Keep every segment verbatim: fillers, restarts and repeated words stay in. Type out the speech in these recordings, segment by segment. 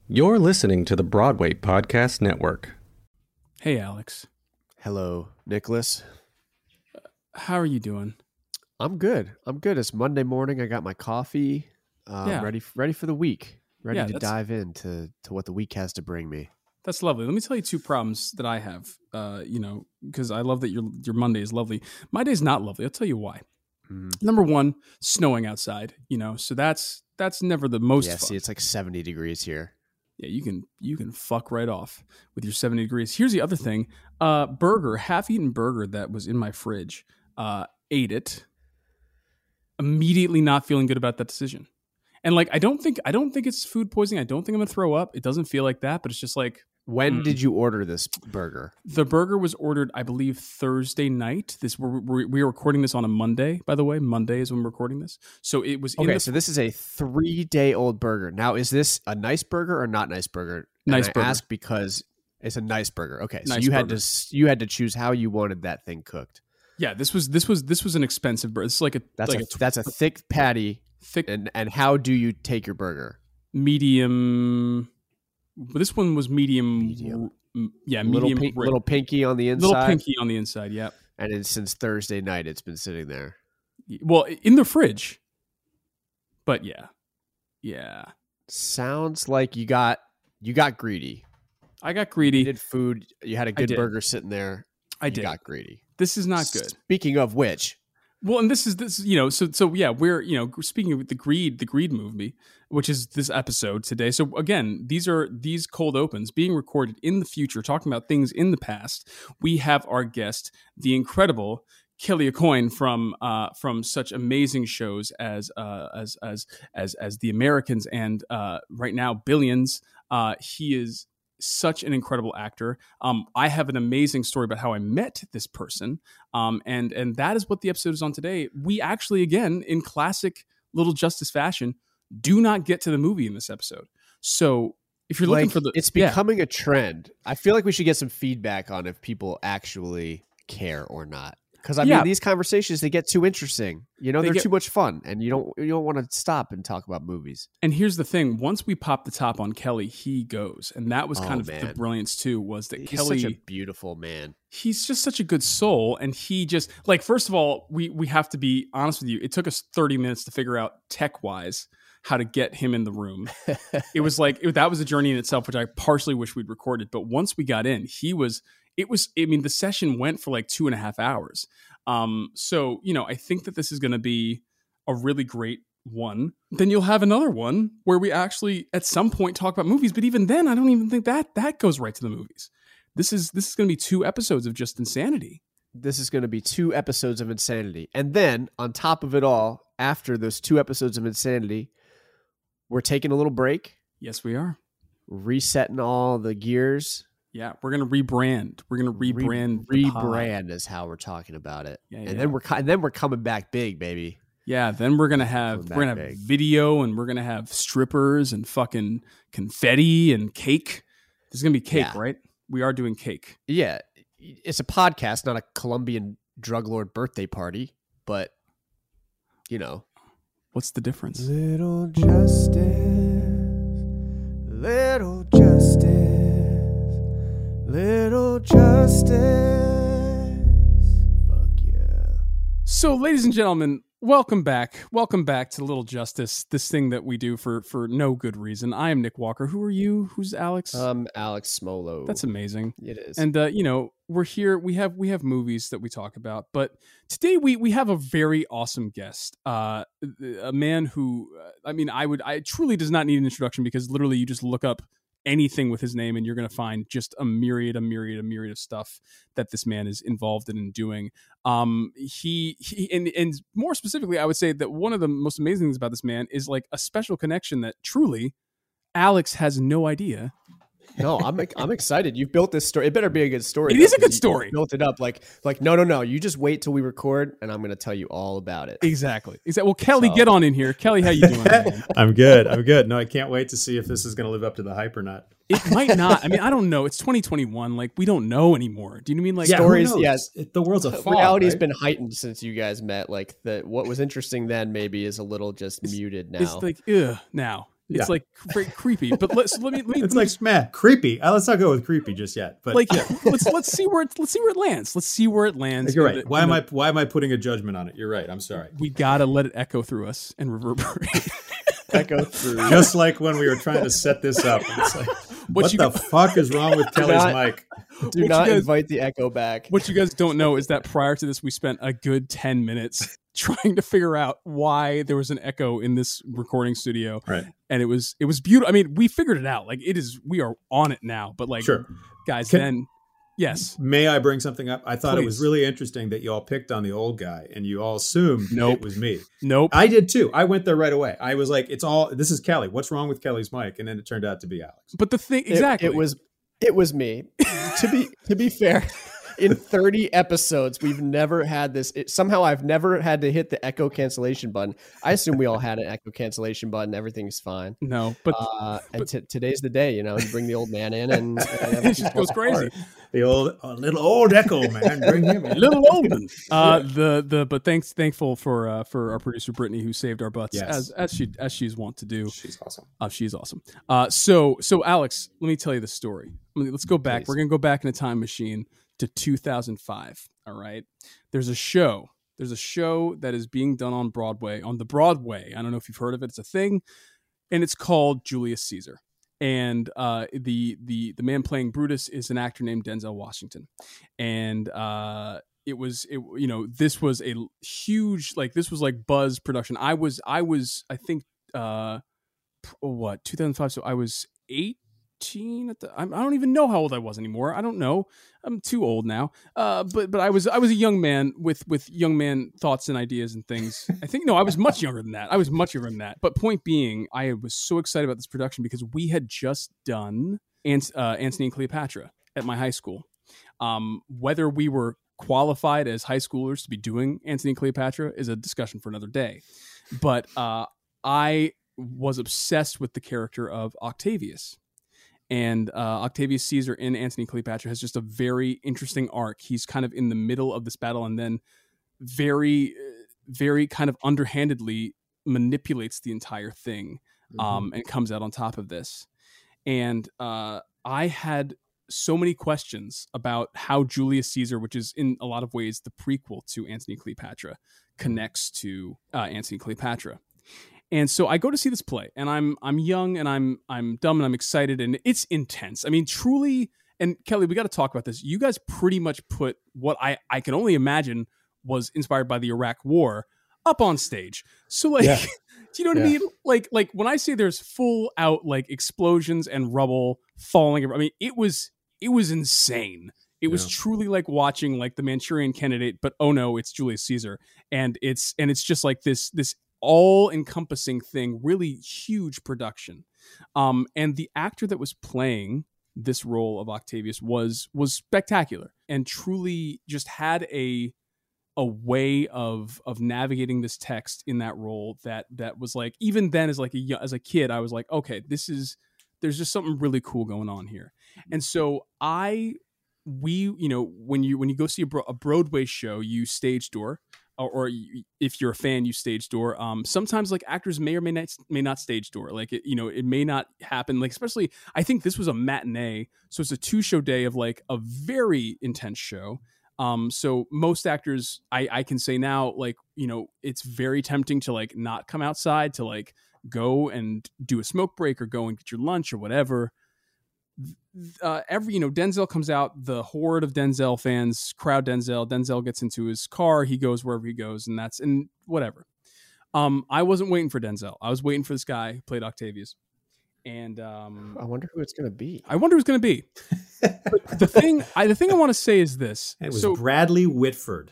You're listening to the Broadway Podcast Network. Hey, Alex. Hello, Nicholas. How are you doing? I'm good. I'm good. It's Monday morning. I got my coffee. Um, Yeah. Ready, ready for the week. Ready Yeah, to that's- dive into to what the week has to bring me. That's lovely. Let me tell you two problems that I have. Uh, you know, because I love that your your Monday is lovely. My day's not lovely. I'll tell you why. Mhm. Number one, snowing outside. You know, so that's that's never the most Yeah, fun. see, it's like seventy degrees here. Yeah, you can you can fuck right off with your seventy degrees. Here's the other thing: uh, burger, half-eaten burger that was in my fridge. Uh, ate it. Immediately not feeling good about that decision. And like, I don't think I don't think it's food poisoning. I don't think I'm gonna throw up. It doesn't feel like that, but it's just like. When Mm. did you order this burger? The burger was ordered, I believe, Thursday night. This we're, we're, we are recording this on a Monday, by the way. Monday is when we're recording this. So it was in Okay, the so this is a three-day-old burger. Now, is this a nice burger or not nice burger? And Nice I burger. ask because it's a nice burger. Okay, so Nice you had burger. to s- you had to choose how you wanted that thing cooked. yeah. This was this was this was an expensive burger. It's like a That's like a, a, that's a thick patty. thick And and how do you take your burger? medium. But this one was medium. Medium. m- Yeah, Little medium. pink, rare. little pinky on the inside. Little pinky on the inside. Yeah. And it's since Thursday night, it's been sitting there. Well, in the fridge. But yeah, yeah. Sounds like you got you got greedy. I got You greedy. did food. You had a good did. burger sitting there. I you did. got greedy. This is not good. Speaking of which, Well, and this is this, you know, so so yeah, we're you know speaking of the greed, the greed movie, which is this episode today. So again, these are these cold opens being recorded in the future, talking about things in the past. We have our guest, the incredible Kelly Aucoin from uh, from such amazing shows as uh, as as as as The Americans and uh, right now Billions. Uh, he is such an incredible actor. Um, I have an amazing story about how I met this person. Um, and and that is what the episode is on today. We actually, again, in classic Little Justice fashion, do not get to the movie in this episode. So if you're looking like, for the, it's yeah, becoming a trend. I feel like we should get some feedback on if people actually care or not. Because I Yeah. mean, these conversations, they get too interesting. You know, They they're get- too much fun, and you don't you don't want to stop and talk about movies. and here's the thing: once we pop the top on Kelly, he goes, and that was kind Oh, of the man. brilliance too. Was that He's Kelly? such a beautiful man. he's just such a good soul, and he just like first of all, we we have to be honest with you. It took us thirty minutes to figure out tech wise how to get him in the room. It was like it, that was a journey in itself, which I partially wish we'd recorded. But once we got in, he was. It was. I mean, the session went for like two and a half hours. Um, so you know, I think that this is going to be a really great one. Then you'll have another one where we actually at some point talk about movies. But even then, I don't even think that that goes right to the movies. This is this is going to be two episodes of just insanity. This is going to be two episodes of insanity. And then on top of it all, after those two episodes of insanity, we're taking a little break, Yes, we are. resetting all the gears. Yeah, we're gonna rebrand. We're gonna rebrand. Re- the pod. rebrand is how we're talking about it. Yeah, and yeah. then we're co- and then we're coming back big, baby. Yeah, then we're gonna have Coming we're gonna back have big. video and we're gonna have strippers and fucking confetti and cake. There's gonna be cake, Yeah. right? We are doing cake. Yeah, it's a podcast, not a Colombian drug lord birthday party, but you know. What's the difference? Little justice, little justice, little justice. Fuck yeah. So, ladies and gentlemen, welcome back. Welcome back to Little Justice, this thing that we do for for no good reason. I am Nick Walker. Who are you? Who's Alex? Um, Alex Smolo. That's amazing. It is. And uh, you know, we're here. We have we have movies that we talk about, but today we we have a very awesome guest, uh, a man who, uh, I mean, I would, I truly does not need an introduction because literally you just look up anything with his name and you're going to find just a myriad, a myriad, a myriad of stuff that this man is involved in and doing. Um, he he, and and more specifically, I would say that one of the most amazing things about this man is like a special connection that truly Alex has no idea. No, I'm I'm excited. You've built this story. It better be a good story. It though, is a 'cause good you- story. You built it up like like no no no. You just wait till we record, and I'm going to tell you all about it. Exactly. Exactly. Well, Kelly, So- get on in here. Kelly, how you doing? man? I'm good. I'm good. No, I can't wait to see if this is going to live up to the hype or not. It might not. I mean, I don't know. It's twenty twenty-one. Like, we don't know anymore. Do you know what I mean? Like, Yeah, who stories- knows? yes. It- the world's a fog. Reality's right? been heightened since you guys met. Like the what was interesting then maybe is a little just muted now. it's like, ugh, now. It's Yeah. like very creepy. But let's let me let me, It's let me like man, creepy. Uh, let's not go with creepy just yet. But like yeah. let's let's see where it, let's see where it lands. Let's see where it lands. You're in right. the- Why in am the- I why am I putting a judgment on it? You're right. I'm sorry. We gotta let it echo through us and reverberate. Echo through. Just like when we were trying to set this up. It's like, what, you the gu- fuck is wrong with Kelly's not- mic? Do What not you guys- invite the echo back. What you guys don't know is that prior to this, we spent a good ten minutes trying to figure out why there was an echo in this recording studio. Right. And it was it was beautiful. I mean, we figured it out. Like it is, we are on it now. But like, Sure. guys, Can- then yes, May I bring something up? I thought it was Please. really interesting that you all picked on the old guy and you all assumed Nope. it was me. nope. I did too. I went there right away. I was like, it's all this is Kelly. What's wrong with Kelly's mic? And then it turned out to be Alex. But the thing, It- exactly, It, was it was me. to be to be fair, in thirty episodes, we've never had this. It, somehow, I've never had to hit the echo cancellation button. I assume we all had an echo cancellation button. Everything's fine. no. But Uh, and t- today's the day. You know, you bring the old man in, and, and it everything just falls goes crazy. apart. The old a little old echo, man. Bring him in. Little Oldman. Uh, the the but thanks thankful for uh, for our producer Brittany who saved our butts Yes. as as she as she's wont to do. She's awesome. Uh, she's awesome. Uh, so so Alex, let me tell you the story. I mean, let's go back. Please. We're gonna go back in a time machine to two thousand five. All right. There's a show. There's a show that is being done on Broadway on the Broadway. I don't know if you've heard of it. It's a thing, and it's called Julius Caesar. And uh, the the the man playing Brutus is an actor named Denzel Washington, and uh, it was it you know this was a huge like this was like buzz production. I was I was I think uh, what two thousand five. So I was eighteen at the. I don't even know how old I was anymore. I don't know. I'm too old now. Uh, but but I was I was a young man with with young man thoughts and ideas and things. I think no, I was much younger than that. I was much younger than that. But point being, I was so excited about this production because we had just done Ant- uh, Antony and Cleopatra at my high school. Um, whether we were qualified as high schoolers to be doing Antony and Cleopatra is a discussion for another day. But uh, I was obsessed with the character of Octavius. And uh, Octavius Caesar in Antony and Cleopatra has just a very interesting arc. He's kind of in the middle of this battle and then very, very kind of underhandedly manipulates the entire thing um, and comes out on top of this. And uh, I had so many questions about how Julius Caesar, which is in a lot of ways the prequel to Antony and Cleopatra, connects to uh, Antony and Cleopatra. And so I go to see this play, and I'm I'm young, and I'm I'm dumb, and I'm excited, and it's intense. I mean, truly. And Kelly, we got to talk about this. You guys pretty much put what I I can only imagine was inspired by the Iraq War up on stage. So like, Yeah. do you know what Yeah. I mean? Like like when I say there's full out like explosions and rubble falling, I mean it was it was insane. It was Yeah. truly like watching like the Manchurian Candidate, but oh no, it's Julius Caesar, and it's and it's just like this this. all-encompassing thing, really huge production. Um, and the actor that was playing this role of Octavius was was spectacular and truly just had a a way of of navigating this text in that role that that was like even then as like a yo- as a kid I was like, okay, this is there's just something really cool going on here. And so I we you know when you when you go see a, Bro- a Broadway show, you stage door. Or, or you, if you're a fan, you stage door. Um, sometimes like actors may or may not may not stage door. Like it, you know, it may not happen. Like especially, I think this was a matinee, so it's a two show day of like a very intense show. Um, so most actors, I I can say now, like you know, it's very tempting to like not come outside to like go and do a smoke break or go and get your lunch or whatever. Uh, every you know Denzel comes out, the horde of Denzel fans crowd Denzel. Denzel gets into his car, he goes wherever he goes, and that's and whatever. Um, I wasn't waiting for Denzel. I was waiting for this guy who played Octavius, and um, I wonder who it's going to be. I wonder who's going to be. But the thing, I the thing I want to say is this: It was so, Bradley Whitford.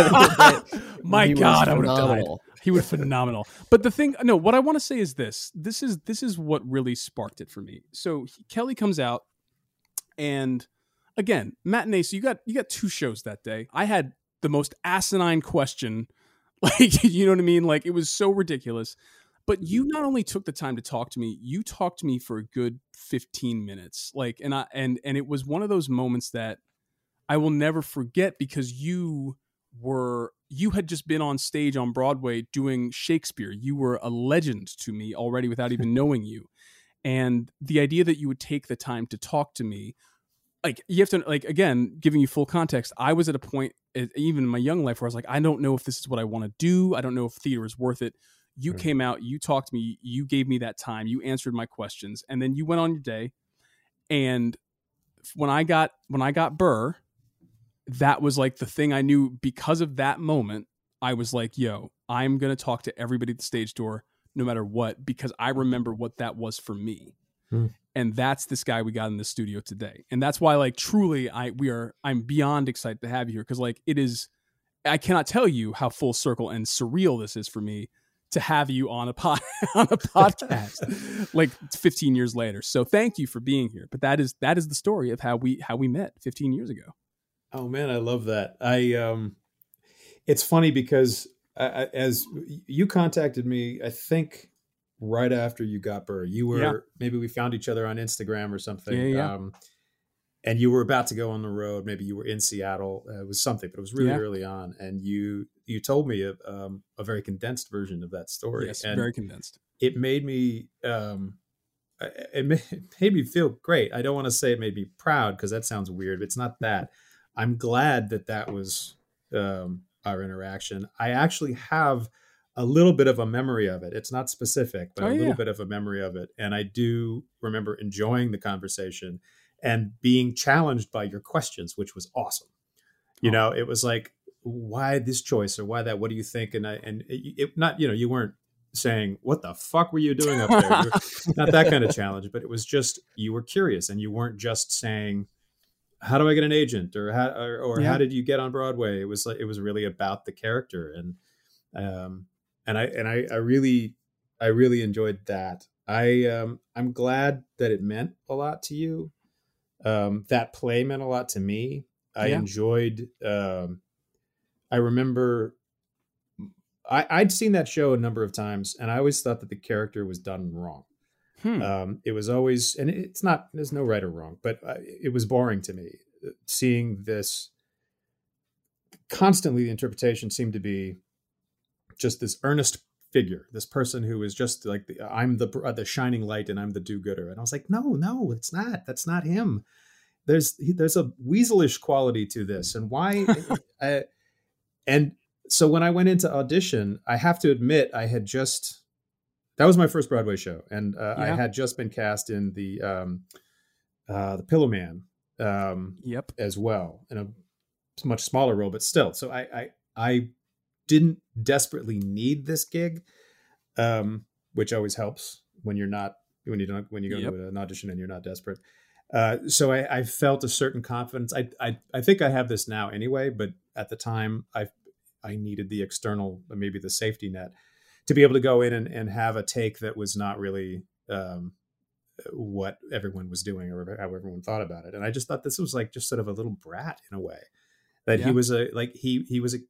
my He was God, I would have died. phenomenal. He was phenomenal. But the thing, no, what I want to say is this: this is this is what really sparked it for me. So he, Kelly comes out. And again, matinee. So you got you got two shows that day. I had the most asinine question, like you know what I mean. Like it was so ridiculous. But you not only took the time to talk to me, you talked to me for a good fifteen minutes. Like and I and and it was one of those moments that I will never forget because you were you had just been on stage on Broadway doing Shakespeare. You were a legend to me already without even knowing you. And the idea that you would take the time to talk to me, like you have to, like, again, giving you full context, I was at a point, even in my young life, where I was like, I don't know if this is what I want to do. I don't know if theater is worth it. You Right. came out, you talked to me, you gave me that time, you answered my questions, and then you went on your day. And when I got when I got Burr, that was like the thing I knew. Because of that moment, I was like, yo, I'm going to talk to everybody at the stage door no matter what, because I remember what that was for me. Hmm. And that's this guy we got in the studio today. And that's why, like, truly, I we are I'm beyond excited to have you here, because like it is, I cannot tell you how full circle and surreal this is for me to have you on a pod on a podcast like fifteen years later. So thank you for being here. But that is that is the story of how we how we met fifteen years ago. Oh man, I love that. I um, it's funny because I, I, as you contacted me, I think right after you got Burr, you were Yeah. maybe we found each other on Instagram or something. Yeah, yeah. Um, and you were about to go on the road. Maybe you were in Seattle. Uh, it was something, but it was really Yeah. early on. And you you told me a, um, a very condensed version of that story. Yes, and very condensed. it made me um, it made, it made me feel great. I don't want to say it made me proud, because that sounds weird. It's not that. I'm glad that that was um, our interaction. I actually have a little bit of a memory of it. It's not specific, but Oh, a little yeah. bit of a memory of it. And I do remember enjoying the conversation and being challenged by your questions, which was awesome. You Oh. know, it was like, why this choice or why that? What do you think? And I, and it, it not, you know, you weren't saying, what the fuck were you doing up there? You were, not that kind of challenge, but it was just, you were curious, and you weren't just saying, how do I get an agent, or how, or, or Yeah. how did you get on Broadway? It was like, it was really about the character. And, um, and I, and I, I really, I really enjoyed that. I, um, I'm glad that it meant a lot to you. Um, that play meant a lot to me. I Yeah. enjoyed, um, I remember I, I'd seen that show a number of times, and I always thought that the character was done wrong. Hmm. Um, it was always, and it's not, there's no right or wrong, but uh, it was boring to me seeing this. Constantly, the interpretation seemed to be just this earnest figure, this person who is just like, the, I'm the uh, the shining light, and I'm the do-gooder. And I was like, no, no, it's not. That's not him. There's there's a weaselish quality to this, and why? I, and so when I went into audition, I have to admit, I had just. That was my first Broadway show, and uh, I Yeah. had just been cast in the um, uh, the Pillow Man um, Yep. as well, in a much smaller role, but still. So I I, I didn't desperately need this gig, um, which always helps when you're not when you don't when you go Yep. to an audition and you're not desperate. Uh, so I, I felt a certain confidence. I, I I think I have this now anyway, but at the time I I needed the external, maybe the safety net, to be able to go in and, and have a take that was not really um, what everyone was doing or how everyone thought about it. And I just thought this was like just sort of a little brat in a way, that Yeah. he was a, like he, he was a,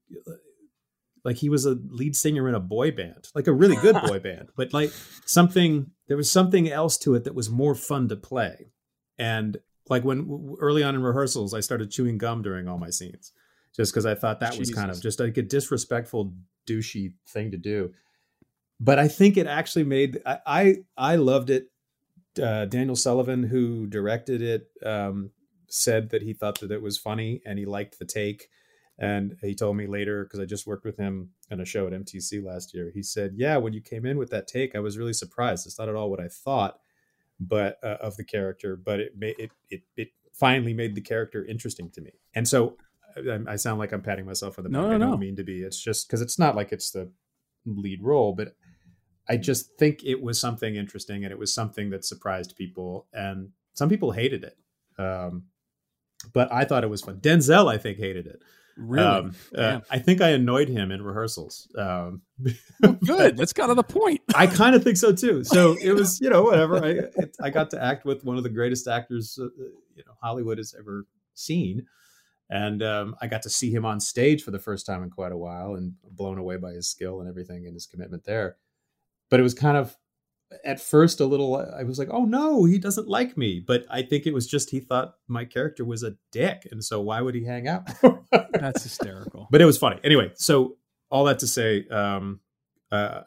like he was a lead singer in a boy band, like a really good boy band, but like something, there was something else to it that was more fun to play. And like when early on in rehearsals, I started chewing gum during all my scenes, just because I thought that was kind of Jesus. just like a disrespectful, douchey thing to do. But I think it actually made, I, I, I loved it. Uh, Daniel Sullivan, who directed it, um, said that he thought that it was funny and he liked the take. And he told me later, because I just worked with him on a show at M T C last year, he said, yeah, when you came in with that take, I was really surprised. It's not at all what I thought, but uh, of the character, but it made it, it, it finally made the character interesting to me. And so I, I sound like I'm patting myself on the No, back. no, I don't no. mean to be. It's just because it's not like it's the lead role, but I just think it was something interesting, and it was something that surprised people, and some people hated it. Um, but I thought it was fun. Denzel, I think, hated it. Really? Um, uh, Man. I think I annoyed him in rehearsals. Um, Good. That's kind of the point. I kind of think so too. So it was, you know, whatever. I it, I got to act with one of the greatest actors, uh, you know, Hollywood has ever seen, and um, I got to see him on stage for the first time in quite a while, and blown away by his skill and everything and his commitment there. But it was kind of at first a little, I was like, oh no, he doesn't like me. But I think it was just he thought my character was a dick. And so why would he hang out? That's hysterical. But it was funny. Anyway, so all that to say, um, uh,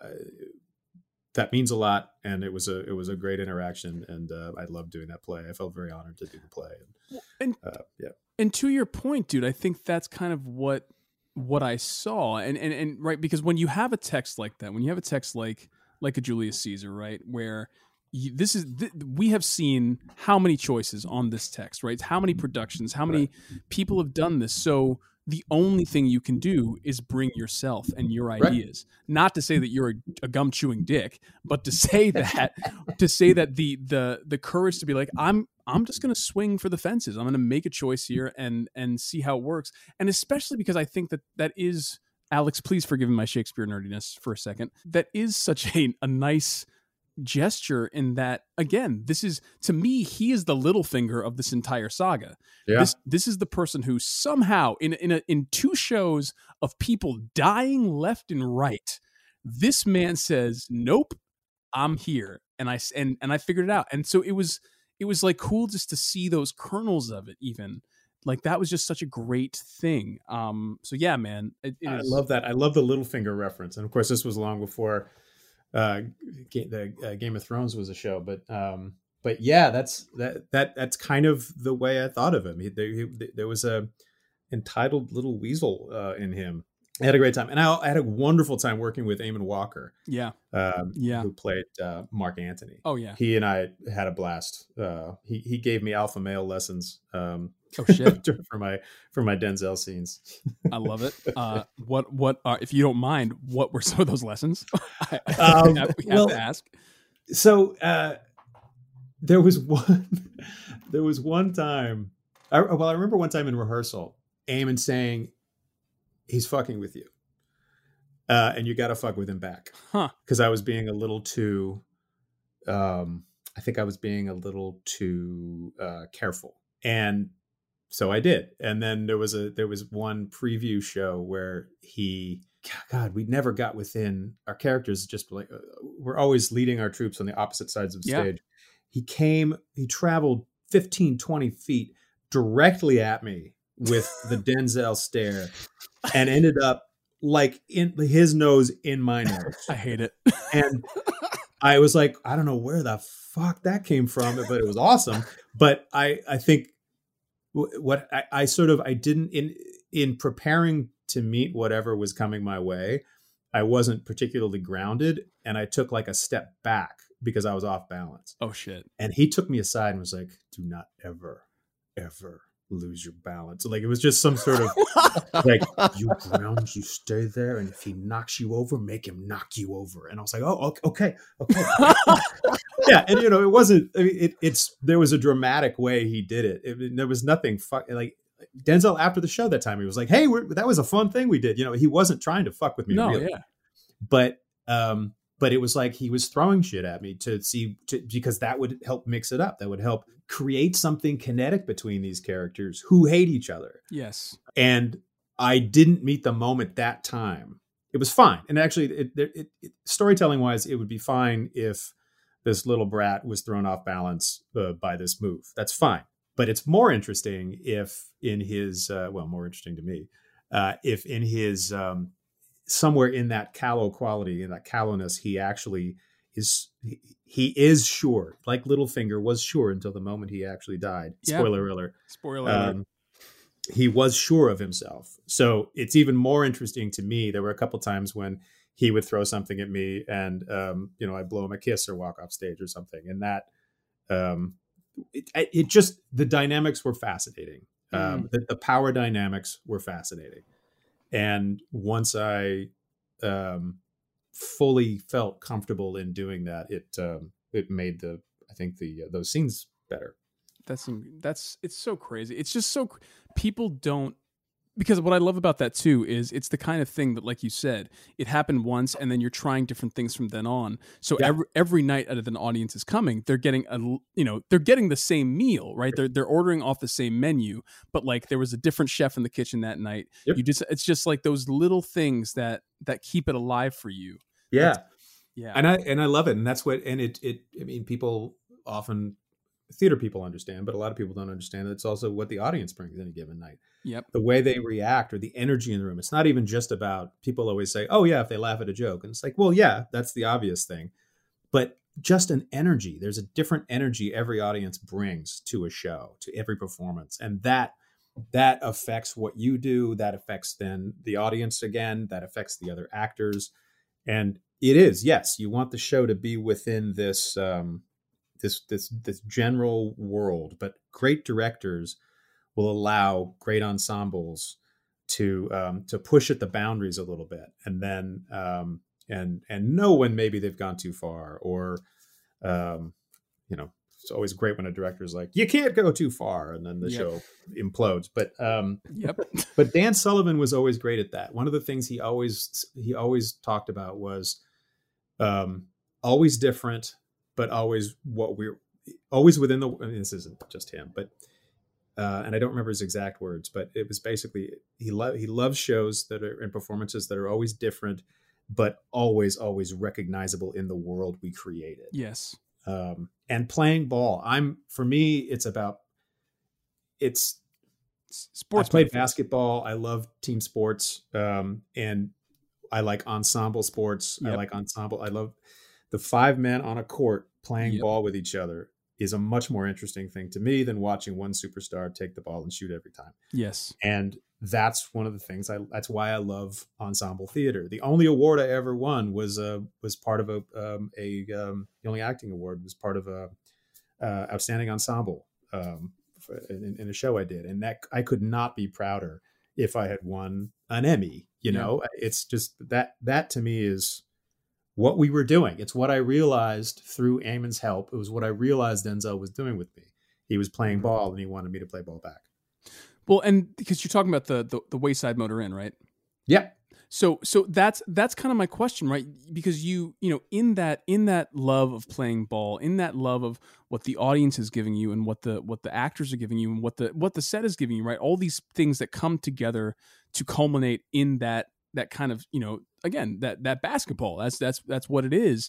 that means a lot. And it was a it was a great interaction. And uh, I loved doing that play. I felt very honored to do the play. And, and, uh, yeah. and to your point, dude, I think that's kind of what what I saw. And, and, and right, because when you have a text like that, when you have a text like like a Julius Caesar, right, where you, this is th- we have seen how many choices on this text, right? How many productions, how many right. people have done this. So the only thing you can do is bring yourself and your ideas. Right. Not to say that you're a, a gum chewing dick, but to say that to say that the the the courage to be like, I'm I'm just going to swing for the fences. I'm going to make a choice here and and see how it works. And especially because I think that that is, Alex, please forgive me my Shakespeare nerdiness for a second. That is such a, a nice gesture in that, again, this is, to me, he is the Littlefinger of this entire saga. Yeah. This this is the person who somehow, in in a, in two shows of people dying left and right, this man says, nope, I'm here. And I, and, and I figured it out. And so it was, it was like cool just to see those kernels of it even. Like that was just such a great thing. Um, so yeah, man, it, it I is... love that. I love the Littlefinger reference, and of course, this was long before uh, the uh, Game of Thrones was a show. But um, but yeah, that's that that that's kind of the way I thought of him. He, there, he, there was a entitled little weasel uh, in him. I had a great time, and I, I had a wonderful time working with Eamon Walker. Yeah, um, yeah, who played uh, Mark Antony. Oh yeah, he and I had a blast. Uh, he he gave me alpha male lessons. Um, oh shit, for my for my Denzel scenes. I love it. Uh, what what are, if you don't mind, what were some of those lessons? I, I um, have, we have well, to ask. So uh, there was one. There was one time. I, well, I remember one time in rehearsal, Eamon saying, he's fucking with you. Uh, and you got to fuck with him back. Huh. Because I was being a little too, um, I think I was being a little too uh, careful. And so I did. And then there was a, there was one preview show where he, God, we never got within, our characters just like, uh, we're always leading our troops on the opposite sides of the yeah. stage. He came, he traveled fifteen, twenty feet directly at me with the Denzel stare and ended up like in his nose in my nose. I hate it. And I was like, I don't know where the fuck that came from, but it was awesome. But I, I think what I, I sort of, I didn't in, in preparing to meet whatever was coming my way, I wasn't particularly grounded. And I took like a step back because I was off balance. Oh shit. And he took me aside and was like, do not ever, ever lose your balance. Like it was just some sort of like, you ground, you stay there, and if he knocks you over, make him knock you over. And I was like, oh, okay, okay, okay. Yeah, and you know, it wasn't. I mean, it, it's there was a dramatic way he did it. it there was nothing fuck like Denzel after the show that time. He was like, hey, we're, that was a fun thing we did. You know, he wasn't trying to fuck with me. No, really. yeah, but um. But it was like he was throwing shit at me to see, to, because that would help mix it up. That would help create something kinetic between these characters who hate each other. Yes. And I didn't meet the moment that time. It was fine. And actually, it, it, it, storytelling wise, it would be fine if this little brat was thrown off balance uh, by this move. That's fine. But it's more interesting if in his, uh, well, more interesting to me, uh, if in his, um, somewhere in that callow quality, in that callowness, he actually is, he, he is sure, like Littlefinger was sure until the moment he actually died. Yeah. Spoiler alert. Spoiler alert. Um, he was sure of himself. So it's even more interesting to me. There were a couple times when he would throw something at me and, um, you know, I'd blow him a kiss or walk off stage or something. And that, um, it, it just, the dynamics were fascinating. Um, Mm. the, the power dynamics were fascinating. And once I um, fully felt comfortable in doing that, it um, it made the I think the uh, those scenes better. That's that's it's so crazy. It's just so people don't, because what I love about that too is it's the kind of thing that, like you said, it happened once and then you're trying different things from then on. So Yeah. every every night that an audience is coming, they're getting a you know they're getting the same meal, right? They're they're ordering off the same menu, but like there was a different chef in the kitchen that night. Yep. You just it's just like those little things that that keep it alive for you. Yeah. Yeah. And I and I love it. And that's what and it it I mean, people often theater people understand, but a lot of people don't understand that it's also what the audience brings any given night. Yep. The way they react or the energy in the room. It's not even just about, people always say, oh yeah, if they laugh at a joke. And it's like, well, yeah, that's the obvious thing. But just an energy. There's a different energy every audience brings to a show, to every performance. And that that affects what you do. That affects then the audience again. That affects the other actors. And it is, yes, you want the show to be within this um, this this this general world, but great directors will allow great ensembles to um, to push at the boundaries a little bit, and then um, and and know when maybe they've gone too far, or um, you know, it's always great when a director's like, you can't go too far, and then the Yep. show implodes. But um, Yep. but Dan Sullivan was always great at that. One of the things he always he always talked about was um, always different, but always what we're always within the. I mean, this isn't just him, but uh, and I don't remember his exact words, but it was basically he lo- he loves shows that are and performances that are always different, but always always recognizable in the world we created. Yes. Um, and playing ball, I'm for me, it's about it's. S- Sports. I played metaphors. basketball. I love team sports, um, and I like ensemble sports. I Yep. like ensemble. I love the five men on a court playing Yep. ball with each other is a much more interesting thing to me than watching one superstar take the ball and shoot every time. Yes. And that's one of the things I, that's why I love ensemble theater. The only award I ever won was, uh, was part of a, um, a, um, the only acting award was part of a, uh, outstanding ensemble, um, for, in, in a show I did. And that I could not be prouder if I had won an Emmy, you Yeah. know. It's just that, that to me is what we were doing. It's what I realized through Eamon's help. It was what I realized Denzel was doing with me. He was playing ball and he wanted me to play ball back. Well, and because you're talking about the, the the Wayside Motor Inn, right? Yeah. So so that's that's kind of my question, right? Because you you know in that in that love of playing ball, in that love of what the audience is giving you, and what the what the actors are giving you, and what the what the set is giving you, right? All these things that come together to culminate in that that kind of, you know, again, that that basketball. That's that's that's what it is.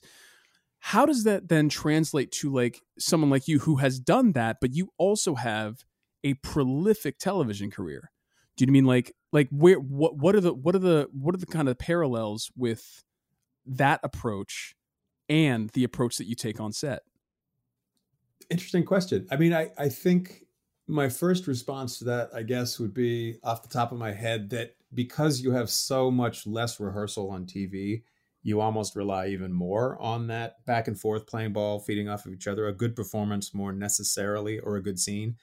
How does that then translate to like someone like you who has done that, but you also have a prolific television career? Do you know what I mean like like where what what are the what are the what are the kind of parallels with that approach and the approach that you take on set? Interesting question. I mean, I, I think my first response to that, I guess, would be off the top of my head that because you have so much less rehearsal on T V, you almost rely even more on that back and forth playing ball, feeding off of each other. A good performance more necessarily, or a good scene,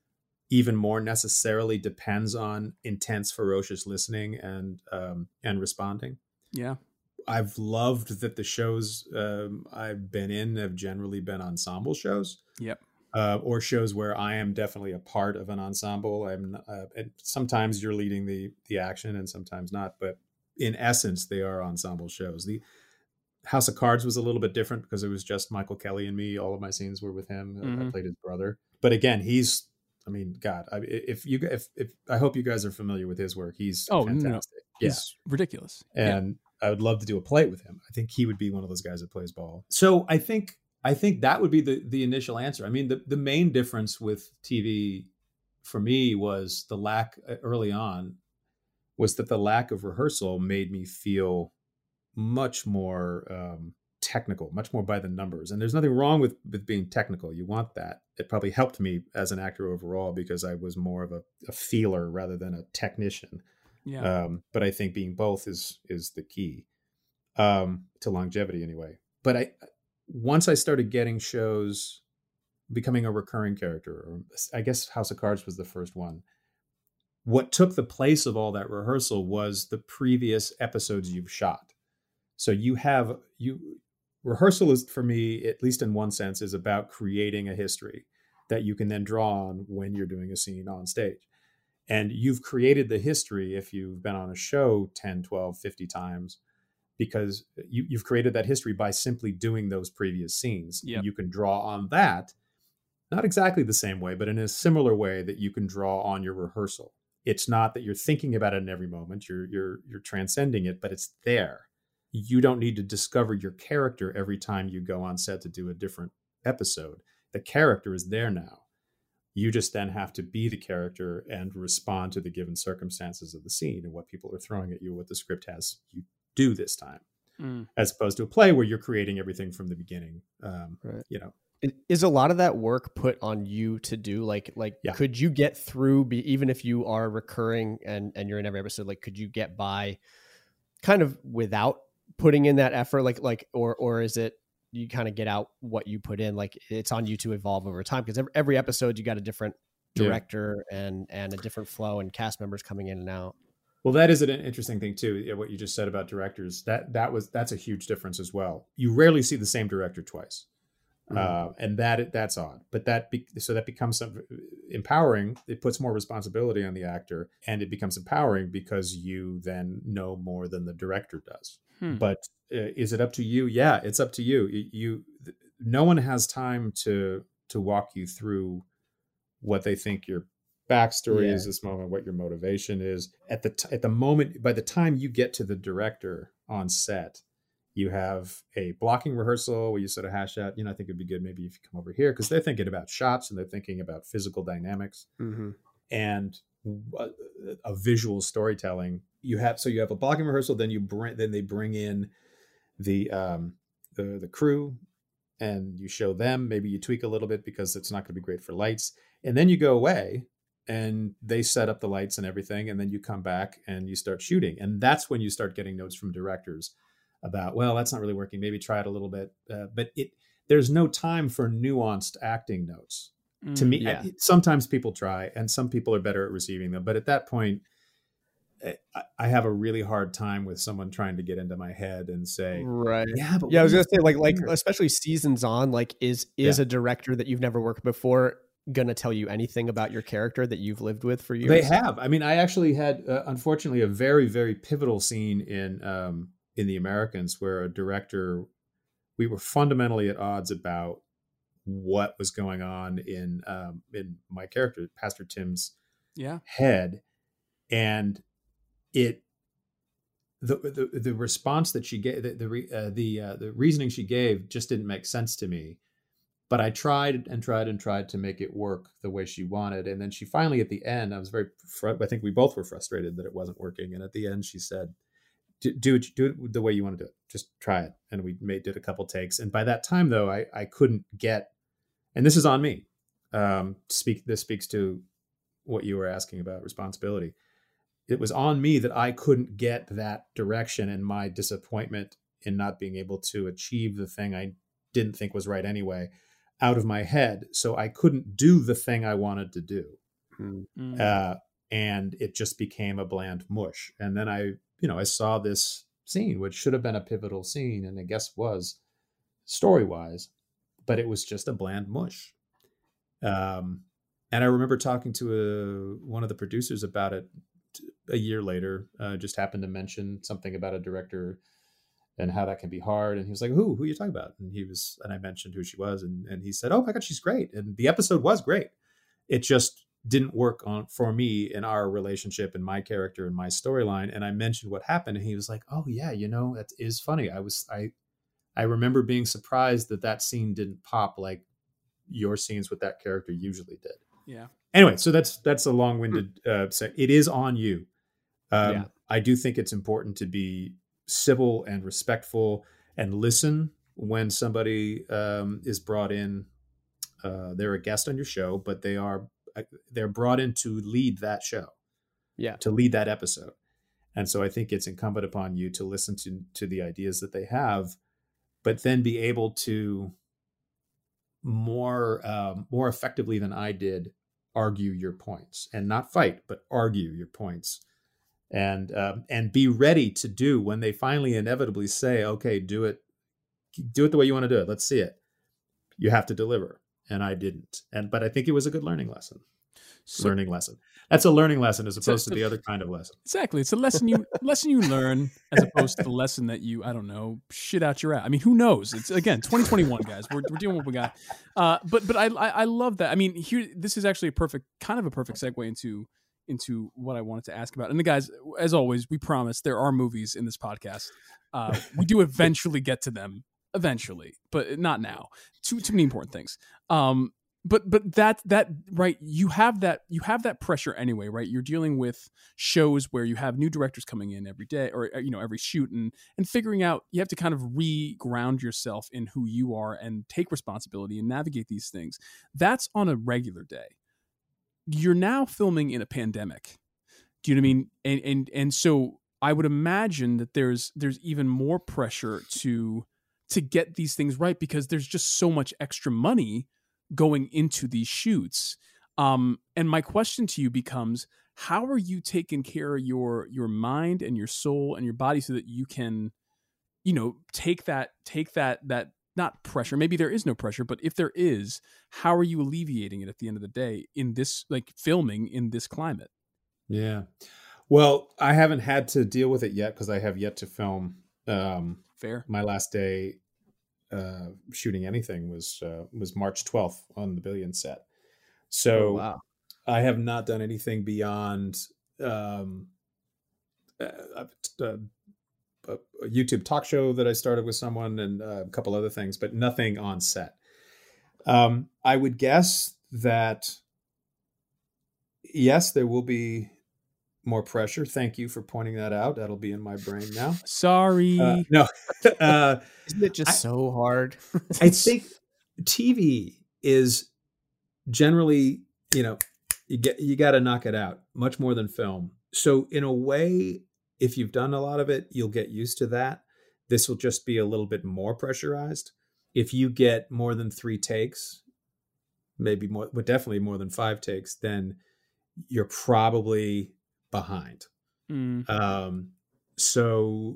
even more necessarily depends on intense, ferocious listening and um, and responding. Yeah. I've loved that the shows um, I've been in have generally been ensemble shows. Yep. Uh, or shows where I am definitely a part of an ensemble. I'm uh, and sometimes you're leading the the action and sometimes not, but in essence, they are ensemble shows. The House of Cards was a little bit different because it was just Michael Kelly and me. All of my scenes were with him. Mhm. I played his brother, but again, he's. I mean, God, I, if you if if I hope you guys are familiar with his work. He's Oh, no, fantastic. no. Yeah. He's ridiculous. And I would love to do a play with him. I think he would be one of those guys that plays ball. So I think I think that would be the the initial answer. I mean, the, the main difference with T V for me was the lack early on was that the lack of rehearsal made me feel much more um, technical, much more by the numbers. And there's nothing wrong with, with being technical. You want that. It probably helped me as an actor overall because I was more of a, a feeler rather than a technician. Yeah. Um, but I think being both is is the key um, to longevity anyway. But I once I started getting shows, becoming a recurring character, or I guess House of Cards was the first one. What took the place of all that rehearsal was the previous episodes you've shot. So you have you rehearsal is for me, at least in one sense, is about creating a history that you can then draw on when you're doing a scene on stage. And you've created the history if you've been on a show ten, twelve, fifty times, because you, you've created that history by simply doing those previous scenes. Yep. You can draw on that, not exactly the same way, but in a similar way that you can draw on your rehearsal. It's not that you're thinking about it in every moment. You're you're you're transcending it, but it's there. you don't need to discover your character every time you go on set to do a different episode. The character is there now. You just then have to be the character and respond to the given circumstances of the scene and what people are throwing at you, what the script has you do this time, mm. as opposed to a play where you're creating everything from the beginning. Um, right. You know, is a lot of that work put on you to do? Like, like yeah. could you get through? Be even if you are recurring and and you're in every episode, like, could you get by kind of without putting in that effort? Like, like, or or is it you kind of get out what you put in? Like, it's on you to evolve over time, because every, every episode you got a different director yeah. and and a different flow and cast members coming in and out. Well, that is an interesting thing too. What you just said about directors, that that was that's a huge difference as well. You rarely see the same director twice, mm-hmm. uh, and that that's odd. But that be, so that becomes some, empowering. It puts more responsibility on the actor, and it becomes empowering because you then know more than the director does. Hmm. But uh, is it up to you? Yeah, it's up to you. you. You, no one has time to to walk you through what they think your backstory yeah. is this moment, what your motivation is at the t- at the moment. By the time you get to the director on set, you have a blocking rehearsal where you sort of hash out, you know, I think it'd be good maybe if you come over here, because they're thinking about shots and they're thinking about physical dynamics mm-hmm. and a, a visual storytelling. You have so you have a blocking rehearsal, then you bring then they bring in the um the the crew and you show them. Maybe you tweak a little bit because it's not going to be great for lights, and then you go away and they set up the lights and everything, and then you come back and you start shooting, and that's when you start getting notes from directors about, well, that's not really working, maybe try it a little bit, uh, but it there's no time for nuanced acting notes. Mm, to me, yeah. I, sometimes people try, and some people are better at receiving them, but at that point, I, I have a really hard time with someone trying to get into my head and say, right, yeah, but yeah, I was gonna say, like, like especially seasons on, like, is is yeah. a director that you've never worked before gonna tell you anything about your character that you've lived with for years? They have. I mean, I actually had, uh, unfortunately, a very, very pivotal scene in um, in The Americans where a director, we were fundamentally at odds about what was going on in um, in my character, Pastor Tim's yeah. head, and it the the, the response that she gave, the the uh, the, uh, the reasoning she gave just didn't make sense to me. But I tried and tried and tried to make it work the way she wanted. And then she finally, at the end, I was very, fr- I think we both were frustrated that it wasn't working. And at the end, she said, do it, do it the way you want to do it. Just try it. And we made, did a couple takes. And by that time, though, I, I couldn't get, and this is on me. Um, speak. This speaks to what you were asking about responsibility. It was on me that I couldn't get that direction, and my disappointment in not being able to achieve the thing I didn't think was right anyway out of my head. So I couldn't do the thing I wanted to do. Mm-hmm. Uh, and it just became a bland mush. And then I, you know, I saw this scene, which should have been a pivotal scene, and I guess was story-wise, but it was just a bland mush. Um, and I remember talking to a, one of the producers about it a year later, uh, just happened to mention something about a director and how that can be hard. And he was like, who, who are you talking about? And he was, and I mentioned who she was. And, and he said, oh my God, she's great. And the episode was great. It just didn't work on for me in our relationship and my character and my storyline. And I mentioned what happened. And he was like, oh yeah, you know, that is funny. I was, I, I remember being surprised that that scene didn't pop like your scenes with that character usually did. Yeah. Anyway, so that's, that's a long-winded, uh, say it is on you. Um, yeah. I do think it's important to be civil and respectful and listen when somebody um, is brought in. Uh, they're a guest on your show, but they are they're brought in to lead that show, yeah, to lead that episode. And so I think it's incumbent upon you to listen to to the ideas that they have, but then be able to more um, more effectively than I did argue your points, and not fight, but argue your points. And um, and be ready to do when they finally inevitably say, okay, do it, do it the way you want to do it. Let's see it. You have to deliver. And I didn't. And but I think it was a good learning lesson. So, learning lesson. That's a learning lesson as opposed so, to the other kind of lesson. Exactly. It's a lesson you lesson you learn as opposed to the lesson that you, I don't know, shit out your ass. I mean, who knows? It's again twenty twenty-one, guys. We're we're doing what we got. Uh, but but I, I I love that. I mean, here this is actually a perfect kind of a perfect segue into. into what I wanted to ask about. And the guys, as always, we promise there are movies in this podcast. Uh, we do eventually get to them, eventually, but not now. Too too many important things. Um, but but that that right, you have that you have that pressure anyway, right? You're dealing with shows where you have new directors coming in every day, or you know every shoot, and and figuring out you have to kind of re-ground yourself in who you are and take responsibility and navigate these things. That's on a regular day. You're now filming in a pandemic. Do you know what I mean? And and and so I would imagine that there's there's even more pressure to to get these things right because there's just so much extra money going into these shoots. Um, and my question to you becomes, how are you taking care of your your mind and your soul and your body so that you can, you know, take that take that that not pressure, maybe there is no pressure, but if there is, how are you alleviating it at the end of the day in this, like filming in this climate? Yeah. Well, I haven't had to deal with it yet because I have yet to film. Um, Fair. My last day uh, shooting anything was uh, was March twelfth on the Billion set. So Oh, wow. I have not done anything beyond um, uh, uh, a, a YouTube talk show that I started with someone and uh, a couple other things, but nothing on set. Um, I would guess that, yes, there will be more pressure. Thank you for pointing that out. That'll be in my brain now. Sorry. Uh, no, uh, Isn't it just I- so hard? I think T V is generally, you know, you get you got to knock it out much more than film. So in a way, if you've done a lot of it, you'll get used to that. This will just be a little bit more pressurized. If you get more than three takes, maybe more, but definitely more than five takes, then you're probably behind. Mm. Um, so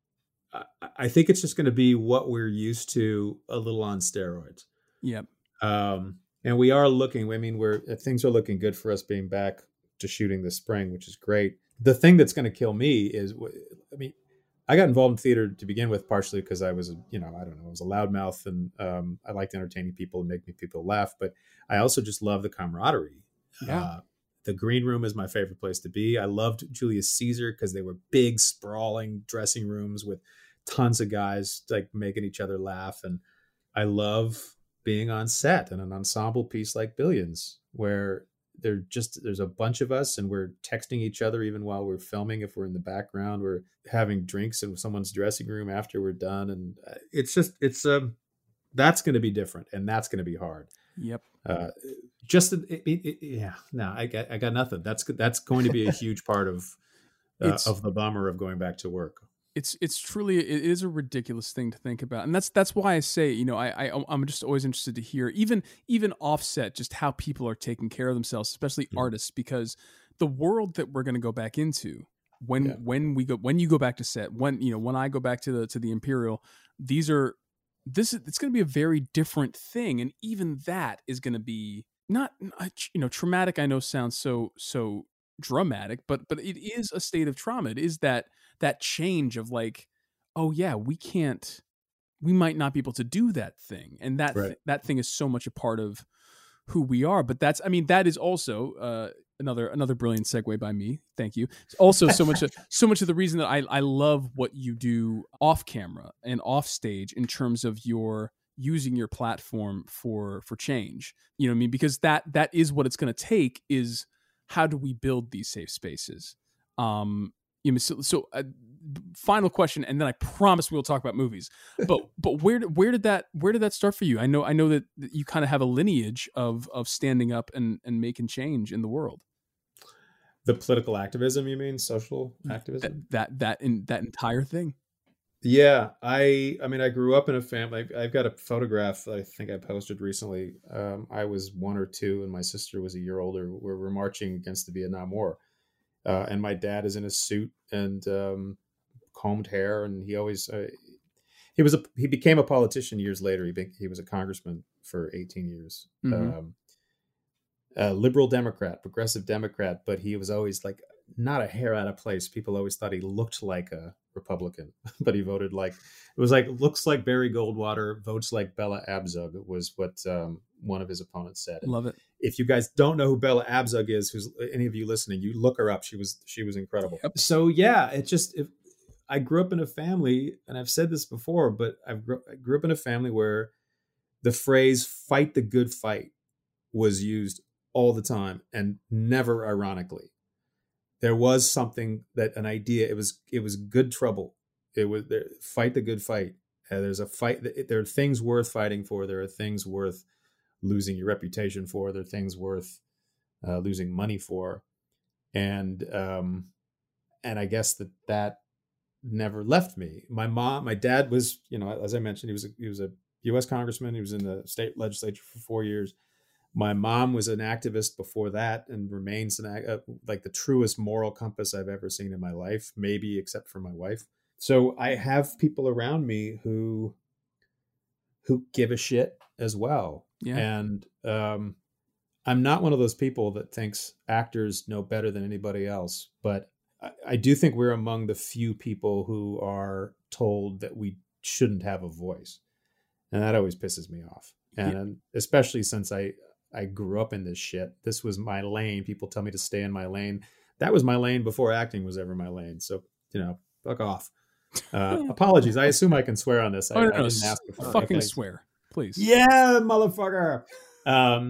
I, I think it's just going to be what we're used to, a little on steroids. Yep. Um, and we are looking, I mean, we're, things are looking good for us being back to shooting this spring, which is great. The thing that's going to kill me is, I mean, I got involved in theater to begin with, partially because I was, a, you know, I don't know, I was a loudmouth and um, I liked entertaining people and making people laugh, but I also just love the camaraderie. Yeah. Uh, the green room is my favorite place to be. I loved Julius Caesar because they were big, sprawling dressing rooms with tons of guys like making each other laugh. And I love being on set in an ensemble piece like Billions, where they're just, there's a bunch of us and we're texting each other even while we're filming. If we're in the background, we're having drinks in someone's dressing room after we're done. And it's just, it's, um, that's going to be different and that's going to be hard. Yep. Uh, just, it, it, it, yeah, no, I got, I got nothing. That's, that's going to be a huge part of, uh, It's- of the bummer of going back to work. It's it's truly it is a ridiculous thing to think about, and that's that's why I say, you know, I, I I'm just always interested to hear even even offset just how people are taking care of themselves, especially Mm. artists, because the world that we're going to go back into when Yeah. when we go when you go back to set, when you know when I go back to the to the Imperial, these are this is it's going to be a very different thing, and even that is going to be not you know traumatic. I know sounds so so dramatic, but but it is a state of trauma. It is that that change of like, oh yeah, we can't, we might not be able to do that thing, and that Right. th- that thing is so much a part of who we are. But that's, I mean, that is also uh, another another brilliant segue by me. Thank you. It's also so much of, so much of the reason that I I love what you do off camera and off stage in terms of your using your platform for for change. You know what I mean? Because that that is what it's going to take. Is how do we build these safe spaces? Um, you know, so, so uh, final question, and then I promise we'll talk about movies. But but where where did that where did that start for you? I know I know that, that you kind of have a lineage of of standing up and and making change in the world. The political activism, you mean social activism? That that that in that entire thing. Yeah, I I mean, I grew up in a family. I've, I've got a photograph that I think I posted recently. Um, I was one or two, and my sister was a year older. We were marching against the Vietnam War, uh, and my dad is in a suit and um, combed hair, and he always uh, he was a he became a politician years later. He be, he was a congressman for eighteen years, Mhm. um, a liberal Democrat, progressive Democrat, but he was always like not a hair out of place. People always thought he looked like a Republican, but he voted like, it was like, looks like Barry Goldwater, votes like Bella Abzug, was what um, one of his opponents said. And Love it. if you guys don't know who Bella Abzug is, who's any of you listening, you look her up. She was she was incredible. Yep. So yeah, it just it, I grew up in a family, and I've said this before, but I've grew, I grew up in a family where the phrase "fight the good fight" was used all the time, and never ironically. There was something that an idea. It was it was good trouble. It was there, fight the good fight. Uh, there's a fight. There are things worth fighting for. There are things worth losing your reputation for. There are things worth uh, losing money for, and um, and I guess that that never left me. My mom, my dad was, you know, as I mentioned, he was a, he was a U S congressman. He was in the state legislature for four years. My mom was an activist before that, and remains an uh, like the truest moral compass I've ever seen in my life, maybe except for my wife. So I have people around me who who give a shit as well. Yeah. And um, I'm not one of those people that thinks actors know better than anybody else, but I, I do think we're among the few people who are told that we shouldn't have a voice. And that always pisses me off. And yeah. especially since I, I grew up in this shit. This was my lane. People tell me to stay in my lane. That was my lane before acting was ever my lane. So, you know, fuck off. Uh, apologies. I assume I can swear on this. I, oh, no, I no, didn't ask before. Fucking swear, please. Yeah, motherfucker. Um,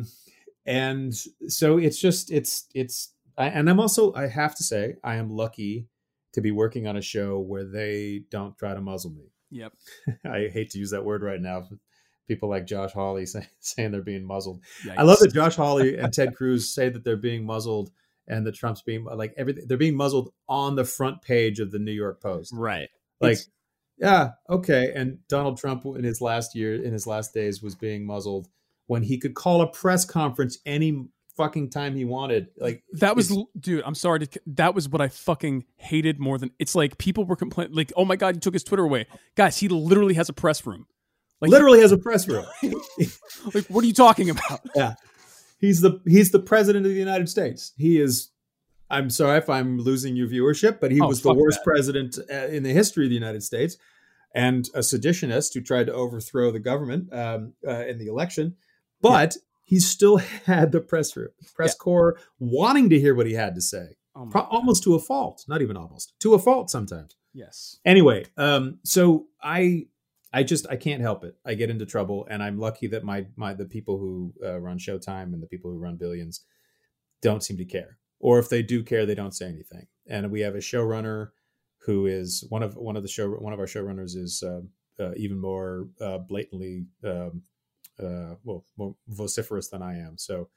and so it's just, it's, it's, I, and I'm also, I have to say, I am lucky to be working on a show where they don't try to muzzle me. Yep. I hate to use that word right now. People like Josh Hawley say, saying they're being muzzled. Yikes. I love that Josh Hawley and Ted Cruz say that they're being muzzled, and that Trump's being like everything. They're being muzzled on the front page of the New York Post. Right. Like, it's, yeah, okay. And Donald Trump in his last year, in his last days, was being muzzled when he could call a press conference any fucking time he wanted. Like that was, dude, I'm sorry to, that was what I fucking hated more than, it's like people were complaining, like, oh my God, you took his Twitter away. Guys, he literally has a press room. Like, literally has a press room. Like, what are you talking about? Yeah. He's the, he's the president of the United States. He is, I'm sorry if I'm losing you viewership, but he oh, was the worst that. president in the history of the United States, and a seditionist who tried to overthrow the government um, uh, in the election. But yeah. he still had the press room, press yeah. corps wanting to hear what he had to say, oh Pro- almost to a fault, not even almost, to a fault sometimes. Yes. Anyway, um, so I, I just, I can't help it. I get into trouble, and I'm lucky that my, my, the people who uh, run Showtime and the people who run Billions don't seem to care. Or if they do care, they don't say anything. And we have a showrunner who is one of one of the show one of our showrunners is uh, uh, even more uh, blatantly um, uh, well more vociferous than I am. So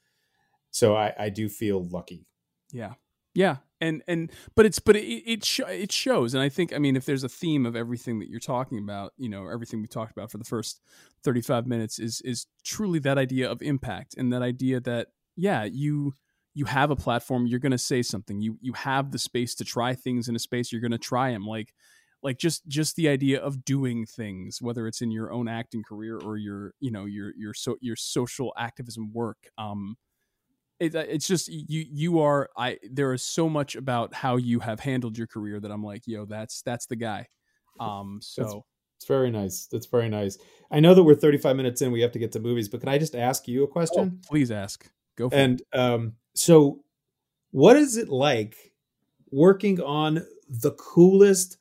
so I, I do feel lucky. Yeah, yeah, and and but it's but it it, sh- it shows. And I think I mean if there's a theme of everything that you're talking about, you know, everything we talked about for the first thirty-five minutes is is truly that idea of impact, and that idea that yeah you. You have a platform, you're going to say something, you, you have the space to try things in a space, you're going to try them. Like, like just, just the idea of doing things, whether it's in your own acting career or your, you know, your, your, so your social activism work. Um, it, it's just, you, you are, I, there is so much about how you have handled your career that I'm like, yo, that's, that's the guy. Um, so that's, it's very nice. That's very nice. I know that we're thirty-five minutes in, we have to get to movies, but can I just ask you a question? Oh, please ask. Go for and, it. And, um, so what is it like working on the coolest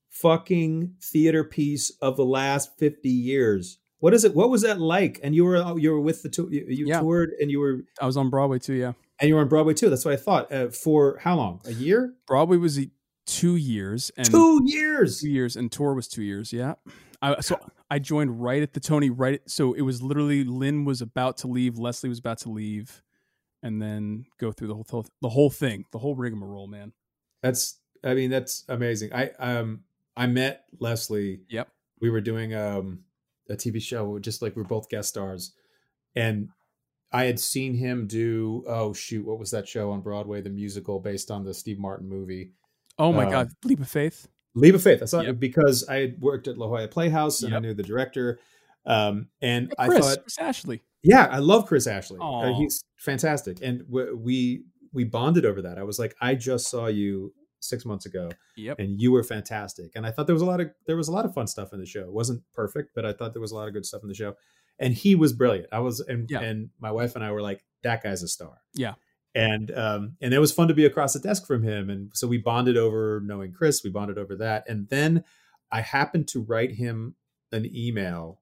fucking theater piece of the last fifty years? What is it? What was that like? And you were, you were with the tour, you, you yeah. toured and you were, I was on Broadway too. Yeah. And you were on Broadway too. That's what I thought. Uh, for how long? A year? Broadway was two years. And two years. Two years. And tour was two years. Yeah. I, so I joined right at the Tony, right. So it was literally Lynn was about to leave. Leslie was about to leave. And then go through the whole the whole thing, the whole rigmarole, man. That's, I mean, that's amazing. I um I met Leslie. Yep. We were doing um a T V show, just like we're both guest stars, and I had seen him do oh shoot, what was that show on Broadway, the musical based on the Steve Martin movie? Oh my um, God, Leap of Faith. Leap of Faith. I thought yep. because I had worked at La Jolla Playhouse and yep. I knew the director, um, and hey, Chris, I thought Chris Ashley. Yeah, I love Chris Ashley. Uh, he's fantastic. And we, we we bonded over that. I was like, I just saw you six months ago, yep. and you were fantastic. And I thought there was a lot of there was a lot of fun stuff in the show. It wasn't perfect, but I thought there was a lot of good stuff in the show. And he was brilliant. I was and yeah. and my wife and I were like, that guy's a star. Yeah. And um, and it was fun to be across the desk from him. And so we bonded over knowing Chris. We bonded over that. And then I happened to write him an email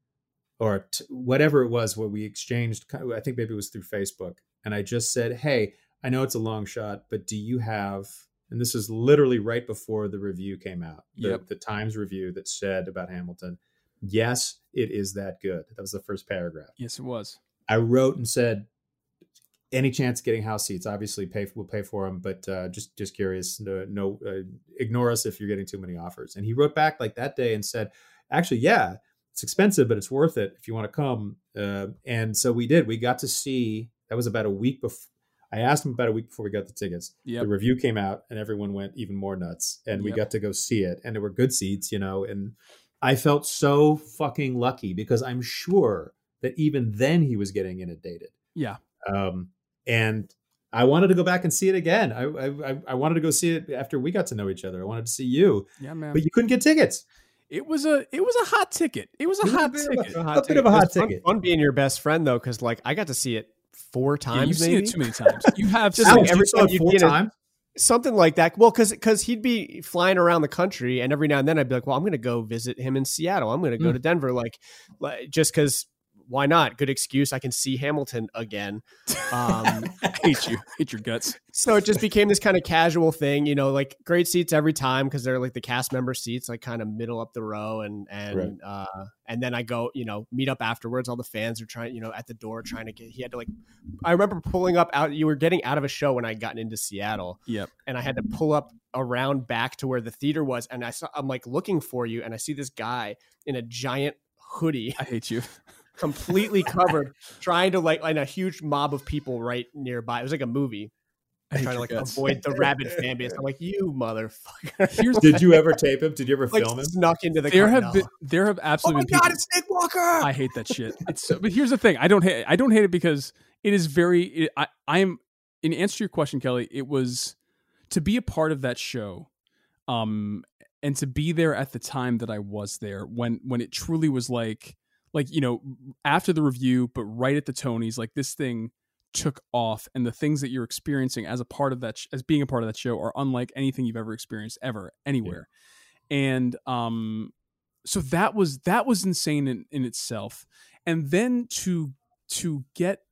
or t- whatever it was where we exchanged. I think maybe it was through Facebook. And I just said, hey, I know it's a long shot, but do you have, and this is literally right before the review came out, the, Yep. the Times review that said about Hamilton, yes, it is that good. That was the first paragraph. Yes, it was. I wrote and said, any chance of getting house seats, obviously pay we'll pay for them, but uh, just just curious. No, no uh, ignore us if you're getting too many offers. And he wrote back like that day and said, actually, yeah, it's expensive, but it's worth it if you want to come. Uh, and so we did. We got to see. That was about a week before. I asked him about a week before we got the tickets. Yep. The review came out, and everyone went even more nuts. And we Yep. got to go see it, and there were good seats, you know. And I felt so fucking lucky because I'm sure that even then he was getting inundated. Yeah. Um, and I wanted to go back and see it again. I, I I wanted to go see it after we got to know each other. I wanted to see you, Yeah, man. but you couldn't get tickets. It was a it was a hot ticket. It was a It was a hot bit of a- ticket. A, A bit of a hot It's fun- ticket. Fun being your best friend though, because like I got to see it four Yeah, times. you've seen maybe it too many times. You have Just seen like Alex, it. every you saw time it you'd four be in a- times. something like that. Well, because because he'd be flying around the country, and every now and then I'd be like, well, I'm going to go visit him in Seattle. I'm going to go Mm. to Denver, like, like just because. Why not? Good excuse. I can see Hamilton again. Um, I hate you. Hate your guts. so it just became this kind of casual thing, you know, like great seats every time because they're like the cast member seats, like kind of middle up the row, and and Right. uh, and then I go, you know, meet up afterwards. All the fans are trying, you know, at the door trying to get. He had to like, I remember pulling up out. You were getting out of a show when I gotten into Seattle, Yep. and I had to pull up around back to where the theater was, and I saw, I'm like looking for you, and I see this guy in a giant hoodie, I hate you. completely covered, trying to like, and a huge mob of people right nearby. It was like a movie. I hate Trying to your like guts. avoid the rabid fan base. I'm like, you motherfucker. Here's Did you ever tape him? Did you ever like film him? snuck into the there car. have No. been there have Oh absolutely my been god, people. it's Nick Walker. I hate that shit. It's so, but here's the thing. I don't hate. I don't hate it because it is very. It, I I am in answer to your question, Kelly. It was to be a part of that show, um, and to be there at the time that I was there when when it truly was like like you know after the review, but right at the Tonys, like this thing took off, and the things that you're experiencing as a part of that sh- as being a part of that show are unlike anything you've ever experienced ever anywhere. And um so that was that was insane in, in itself. And then to to get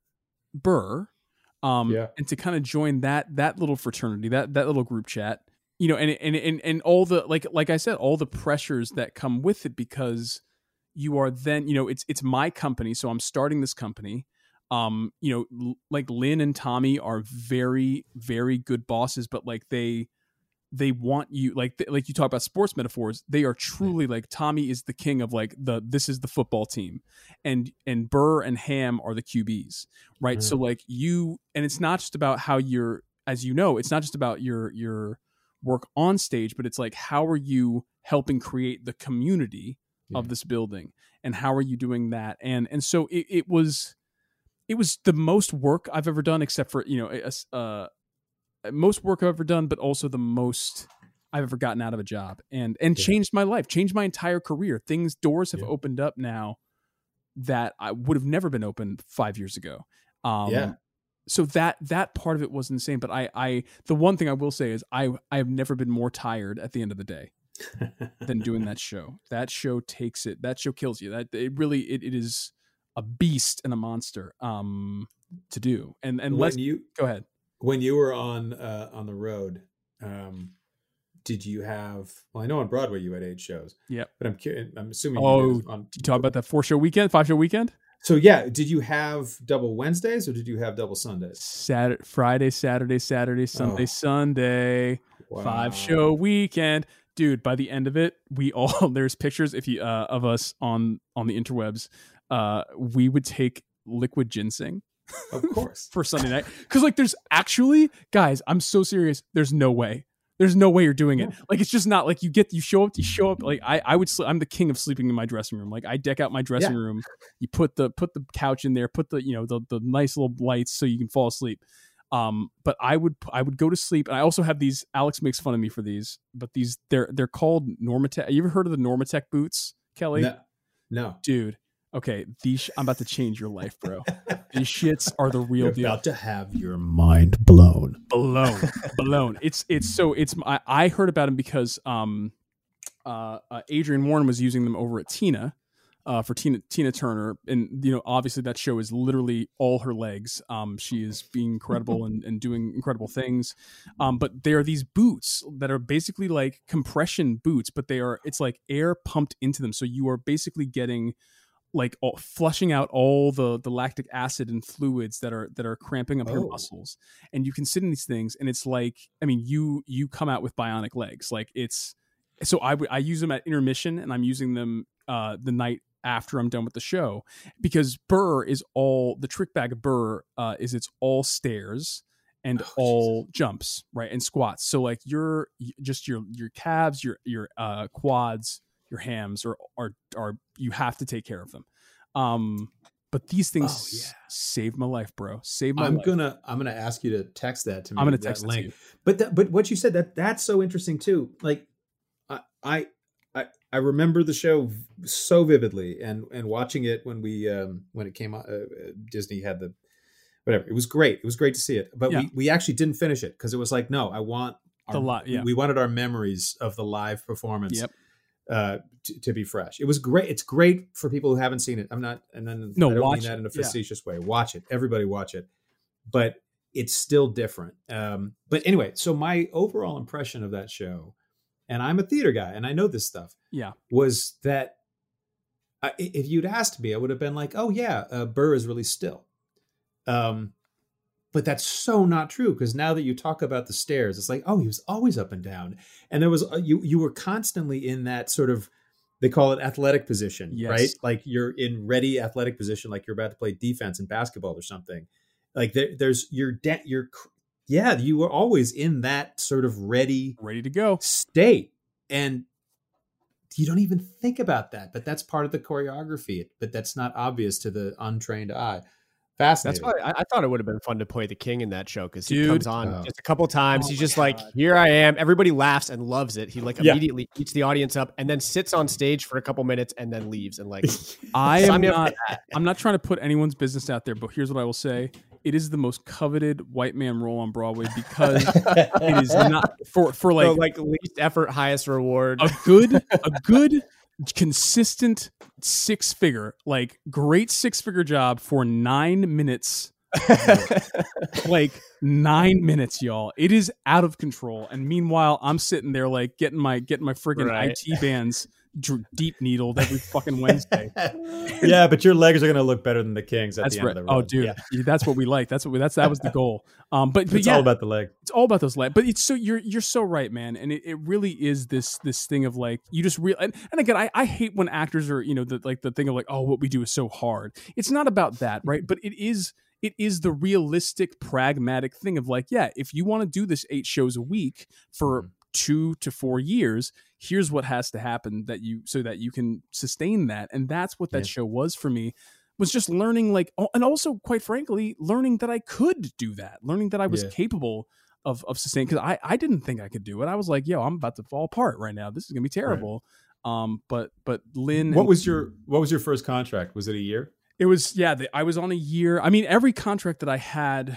Burr um Yeah. and to kind of join that that little fraternity, that that little group chat, you know, and and and and all the like like I said, all the pressures that come with it, because you are then, you know, it's it's my company, so I'm starting this company. Um, you know, l- like Lynn and Tommy are very, very good bosses, but like they, they want you, like, th- like you talk about sports metaphors. They are truly like Tommy is the king of like the this is the football team, and and Burr and Ham are the Q Bs, right? Mm. So like you, and it's not just about how you're, as you know, it's not just about your your work on stage, but it's like how are you helping create the community Yeah. of this building, and how are you doing that? And and so it, it was. It was the most work I've ever done, except for, you know, a- uh, most work I've ever done, but also the most I've ever gotten out of a job, and and Yeah. changed my life, changed my entire career. Things, doors have Yeah. opened up now that I would have never been open five years ago. Um, Yeah. So that that part of it was insane. But I, I the one thing I will say is I I have never been more tired at the end of the day than doing that show. That show takes it. That show kills you. That it really it, it is a beast and a monster um to do. And and when let's you go ahead. when you were on uh, on the road, um, did you have? Well, I know on Broadway you had eight shows. Yep. But I'm curious. I'm assuming. Oh, you did on, You talk about that four show weekend, five show weekend, So yeah, did you have double Wednesdays or did you have double Sundays? Saturday, Friday, Saturday, Saturday, Sunday, Oh. Sunday, Wow. five show weekend. Dude, by the end of it, we all there's pictures if you uh, of us on on the interwebs. Uh, we would take liquid ginseng Of course. for Sunday night because like there's actually guys, I'm so serious. There's no way. There's no way you're doing it. Like it's just not like you get you show up. You show up like I I would. Sl- I'm the king of sleeping in my dressing room. Like I deck out my dressing Yeah. room. You put the put the couch in there. Put the you know the the nice little lights so you can fall asleep. Um, but I would I would go to sleep, and I also have these. Alex makes fun of me for these, but these they're they're called Normatec. You ever heard of the Normatec boots, Kelly? No. No. Dude. Okay, these I'm about to change your life, bro. These shits are the real You're deal. about to have your mind blown. blown blown it's it's so it's I, I heard about him because um uh, uh Adrian Warren was using them over at Tina uh for Tina Tina Turner, and you know obviously that show is literally all her legs. Um she is being incredible and, and doing incredible things, um but there are these boots that are basically like compression boots, but they are it's like air pumped into them, so you are basically getting like all, flushing out all the the lactic acid and fluids that are that are cramping up Oh. your muscles, and you can sit in these things and it's like, I mean, you you come out with bionic legs. Like it's so I w- I use them at intermission, and I'm using them uh the night after I'm done with the show, because Burr is all the trick bag of Burr uh is it's all stairs and Oh, all jumps, right, and squats. So like your just your your calves, your your uh quads, your hams are are are you have to take care of them. Um, but these things Oh, yeah. saved my life, bro. Saved my I'm life. gonna I'm gonna ask you to text that to me. I'm gonna that text it to link. you. But that, but what you said, that that's so interesting too. Like I I I, I remember the show so vividly, and and watching it when we um when it came out, uh, Disney had the whatever. It was great. It was great to see it. But Yeah. we we actually didn't finish it because it was like, no, I want our, The li- yeah. we wanted our memories of the live performance. Yep. Uh, to, to be fresh. It was great. It's great for people who haven't seen it. I'm not, and then No, I don't watch mean that it. in a Yeah. facetious way. Watch it. Everybody watch it. But it's still different. Um, but anyway, so my overall impression of that show, and I'm a theater guy and I know this stuff, Yeah. was that I, if you'd asked me, I would have been like, oh yeah, uh, Burr is really still. Um, but that's so not true, because now that you talk about the stairs, it's like, oh, he was always up and down, and there was uh, you you were constantly in that sort of, they call it athletic position, Yes. right? Like you're in ready athletic position, like you're about to play defense in basketball or something. Like there, there's you're de- you're yeah, you were always in that sort of ready Ready to go. state, and you don't even think about that, but that's part of the choreography, but that's not obvious to the untrained eye. That's Fascinating. why I, I thought it would have been fun to play the king in that show, because he Dude. comes on Oh. just a couple times. Oh He's my just like, God. here I am. Everybody laughs and loves it. He like Yeah. immediately eats the audience up and then sits on stage for a couple minutes and then leaves. And like, I sign am me up for not that. I'm not trying to put anyone's business out there, but here's what I will say. It is the most coveted white man role on Broadway, because it is not for for like, So, like least effort, highest reward. a good a good consistent six figure, like great six figure job for nine minutes. Like nine minutes, y'all. It is out of control. And meanwhile, I'm sitting there like getting my getting my friggin' Right. I T bands dr- deep needled every fucking Wednesday. Yeah, but your legs are going to look better than the Kings at That's the end right. of the Oh, road. dude, Yeah. that's what we like. That's what we, that's that was the goal. Um, but, but It's yeah, all about the leg. it's all about those legs. But it's so you're you're so right, man. And it, it really is this this thing of like you just real and, and again, I, I hate when actors are, you know, the, like the thing of like, oh, what we do is so hard. It's not about that, right? But it is it is the realistic, pragmatic thing of like, yeah, if you want to do this eight shows a week for two to four years, here's what has to happen that you so that you can sustain that. And that's what that Yeah. show was for me. Was just learning like, oh, and also quite frankly, learning that I could do that, learning that I was Yeah. capable of of sustaining, because I, I didn't think I could do it. I was like, yo, I'm about to fall apart right now. This is gonna be terrible. Um, but but Lynn, What and- was your What was your first contract? Was it a year? it was yeah. The, I was on a year. I mean, every contract that I had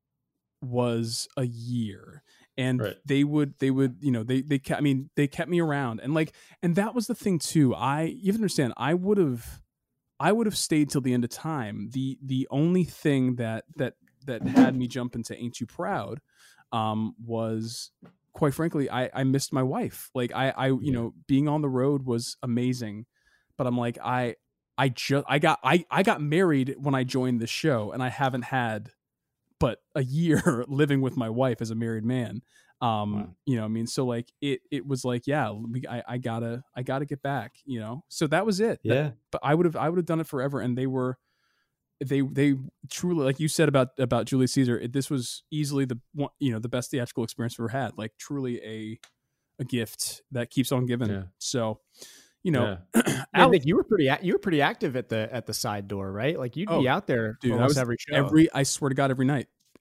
was a year, and Right. they would they would you know they they kept, I mean they kept me around, and like and that was the thing too. I you have to understand. I would have I would have stayed till the end of time. The the only thing that that that had me jump into Ain't Too Proud um, was, quite frankly, I, I missed my wife. Like I, I you Yeah. know, being on the road was amazing, but I'm like I I just I got I I got married when I joined the show, and I haven't had but a year living with my wife as a married man. Um, Wow. you know, what I mean, so like it, it was like, yeah, we, I, I gotta, I gotta get back, you know? So that was it. That- Yeah. but I would have, I would have done it forever. And they were, they, they truly, like you said about, about Julius Caesar, it, this was easily the one, you know, the best theatrical experience we've ever had. Like truly a, a gift that keeps on giving. Yeah. So, you know, I Alex- think you were pretty ac- you were pretty active at the at the side door, right? Like you'd be Oh, out there dude, I almost was every show. every, I swear to God, every night.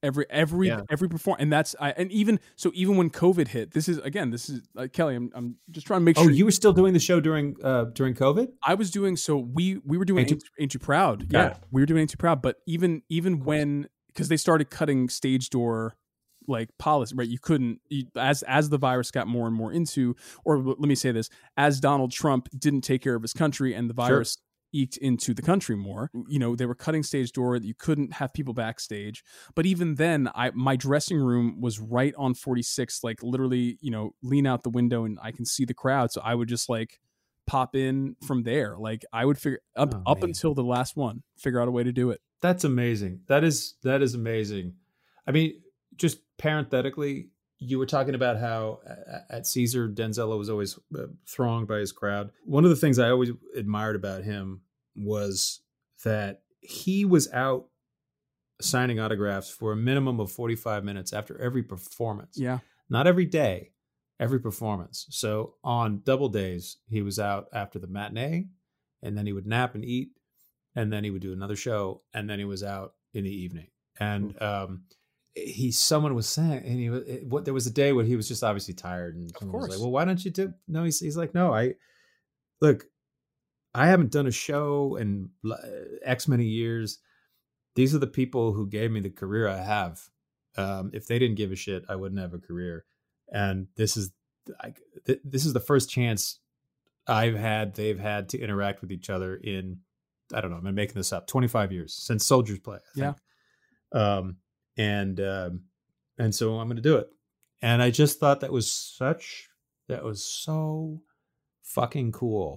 Every every Yeah. every perform, and that's I, and even so, even when COVID hit, this is again, this is uh, Kelly. I'm I'm just trying to make Oh, sure you were still doing the show during uh, during COVID? I was doing so. We we were doing Ain't Ain't, Too- Ain't Too Proud. Got Yeah, it. we were doing Ain't Too Proud. But even even when because they started cutting stage door like policy, right? You couldn't you, as as the virus got more and more into, or l- let me say this: as Donald Trump didn't take care of his country, and the virus eked into the country more, you know, they were cutting stage door. You couldn't have people backstage. But even then, I my dressing room was right on forty-sixth, like literally, you know, lean out the window and I can see the crowd. So I would just like pop in from there. Like I would figure up Oh, up man. until the last one, figure out a way to do it. That's amazing. That is that is amazing. I mean, just parenthetically, you were talking about how uh, at Caesar, Denzel was always uh, thronged by his crowd. One of the things I always admired about him was that he was out signing autographs for a minimum of forty-five minutes after every performance. Yeah. Not every day, every performance. So on double days, he was out after the matinee, and then he would nap and eat, and then he would do another show, and then he was out in the evening. And um, he, someone was saying, and he, it, what there was a day when he was just obviously tired, and someone was course. like, "Well, why don't you do?" No, he's he's like, "No, I look, I haven't done a show in X many years. These are the people who gave me the career I have. Um, if they didn't give a shit, I wouldn't have a career. And this is, I, th- this is the first chance I've had, they've had to interact with each other in, I don't know, I'm making this up, twenty-five years since Soldier's Play, I think. Yeah. Um, and, um, and so I'm going to do it. And I just thought that was such, that was so fucking cool.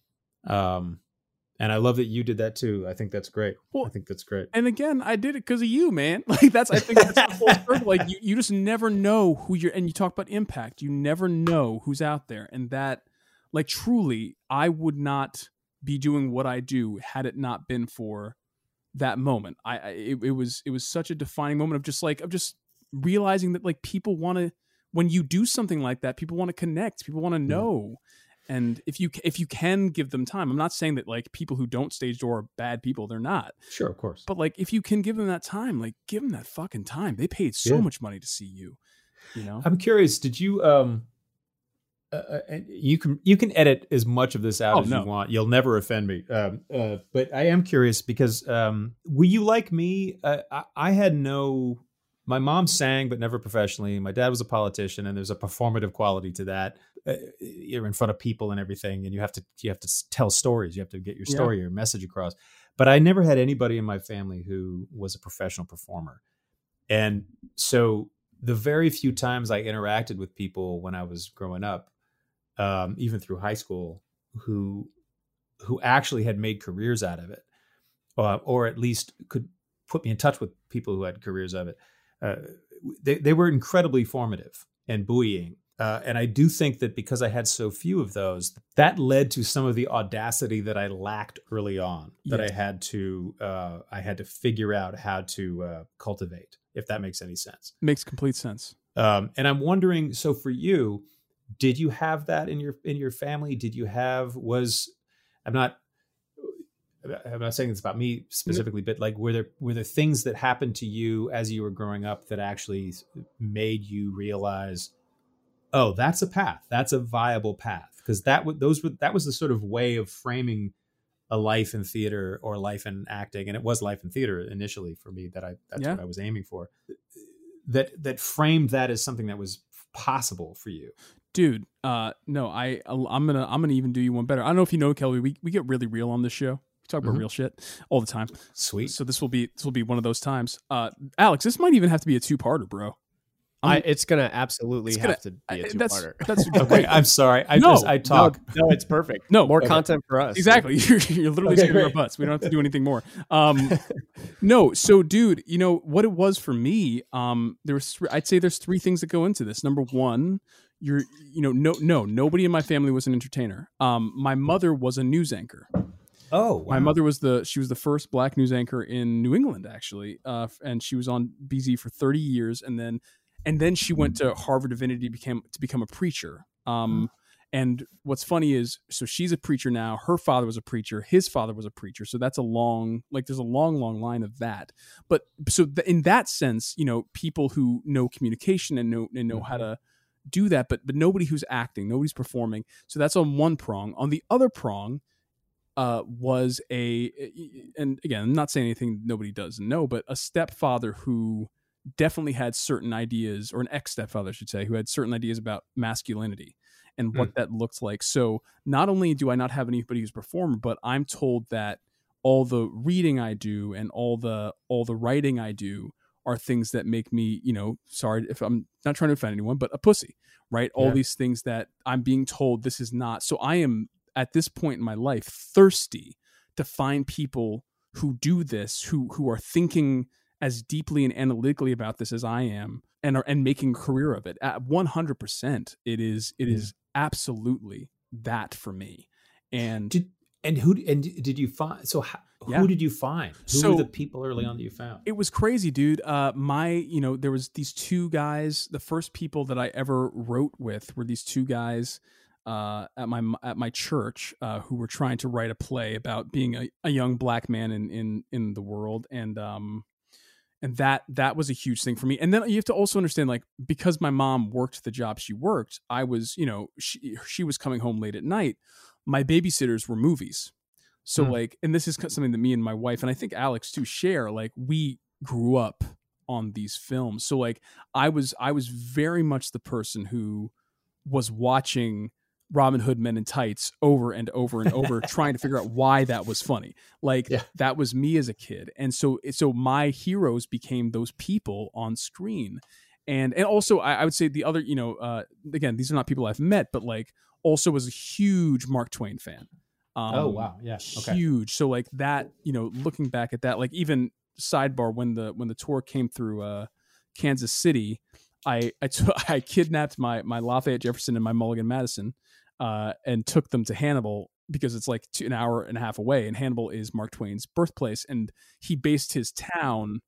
Um, And I love that you did that too. I think that's great. Well, I think that's great. And again, I did it because of you, man. Like that's, I think that's the full circle. Like you, you just never know who you're, and you talk about impact. You never know who's out there. And that, like truly, I would not be doing what I do had it not been for that moment. I, I it, it was, it was such a defining moment of just like, of just realizing that like people want to, when you do something like that, people want to connect, people want to know. And if you if you can give them time, I'm not saying that like people who don't stage door are bad people. They're not. Sure, of course. But like if you can give them that time, like give them that fucking time. They paid so Yeah. much money to see you. You know. I'm curious. Did you um, uh, and you can you can edit as much of this out Oh, as no. you want. You'll never offend me. Um, uh, but I am curious because um, were you like me? Uh, I, I had no. My mom sang, but never professionally. My dad was a politician, and there's a performative quality to that. Uh, you're in front of people and everything, and you have to you have to s- tell stories. You have to get your story, your message across. But I never had anybody in my family who was a professional performer, and so the very few times I interacted with people when I was growing up, um, even through high school, who who actually had made careers out of it, uh, or at least could put me in touch with people who had careers of it. Uh, they, they were incredibly formative and buoying. Uh, and I do think that because I had so few of those, that led to some of the audacity that I lacked early on, that Yeah. I had to uh, I had to figure out how to uh, cultivate, if that makes any sense. Makes complete sense. Um, and I'm wondering, so for you, did you have that in your in your family? Did you have was I'm not I'm not saying it's about me specifically, but like were there were there things that happened to you as you were growing up that actually made you realize, oh, that's a path, that's a viable path? Because that would those were that was the sort of way of framing a life in theater or life in acting, and it was life in theater initially for me. That I that's Yeah. what I was aiming for. That that framed that as something that was possible for you. Dude, uh, no, I, I'm gonna, I'm gonna even do you one better. I don't know if you know, Kelly. We we get really real on this show. We talk about Mhm. real shit all the time. Sweet. So this will be, this will be one of those times. Uh, Alex, this might even have to be a two-parter, bro. I, it's gonna absolutely It's have gonna- to be I- a that's two-parter. that's Okay, great. I'm sorry. I No, just I talk. No, no, it's perfect. No, more okay. content for us. Exactly. You're, you're literally Okay, saving our great. butts. We don't have to do anything more. Um, no. So, dude, you know what it was for me? Um, there was, th- I'd say there's three things that go into this. Number one, you're, you know, no, no, nobody in my family was an entertainer. Um, my mother was a news anchor. Oh, wow. My mother was the, she was the first black news anchor in New England, actually. Uh, and she was on B Z for thirty years. And then, and then she went to Harvard Divinity, became to become a preacher. Um, And what's funny is, so she's a preacher now. Her father was a preacher. His father was a preacher. So that's a long, like there's a long, long line of that. But so th- in that sense, you know, people who know communication and know and know mm-hmm. how to do that, but but nobody who's acting, nobody's performing. So that's on one prong. On the other prong, uh, was a, and again, I'm not saying anything nobody doesn't know, but a stepfather who definitely had certain ideas, or an ex-stepfather, I should say, who had certain ideas about masculinity and what mm. that looked like. So not only do I not have anybody who's a performer, but I'm told that all the reading I do and all the all the writing I do are things that make me, you know, sorry if I'm not trying to offend anyone, but a pussy, right? Yeah. All these things that I'm being told this is not. So I am at this point in my life thirsty to find people who do this, who who are thinking as deeply and analytically about this as I am, and are and making a career of it. At one hundred percent, it is it yeah. is absolutely that for me. And did, and who and did you find? So how, who yeah. did you find? Who so, were the people early on that you found? It was crazy, dude. Uh, my you know there was these two guys. The first people that I ever wrote with were these two guys uh, at my at my church uh, who were trying to write a play about being a, a young black man in in in the world, and um. And that that was a huge thing for me. And then you have to also understand, like, because my mom worked the job she worked, I was, you know, she, she was coming home late at night. My babysitters were movies. So mm. like, and this is something that me and my wife, and I think Alex too, share, like, we grew up on these films. So like, I was, I was very much the person who was watching Robin Hood Men in Tights over and over and over, trying to figure out why that was funny. Like yeah. that was me as a kid. And so, so my heroes became those people on screen. And, and also I, I would say the other, you know, uh, again, these are not people I've met, but like also was a huge Mark Twain fan. Um, oh, wow. Yeah. Okay. Huge. So like that, you know, looking back at that, like even sidebar, when the, when the tour came through uh, Kansas City, I, I, t- I kidnapped my, my Lafayette Jefferson and my Mulligan Madison, Uh, and took them to Hannibal because it's like two, an hour and a half away, and Hannibal is Mark Twain's birthplace, and he based his town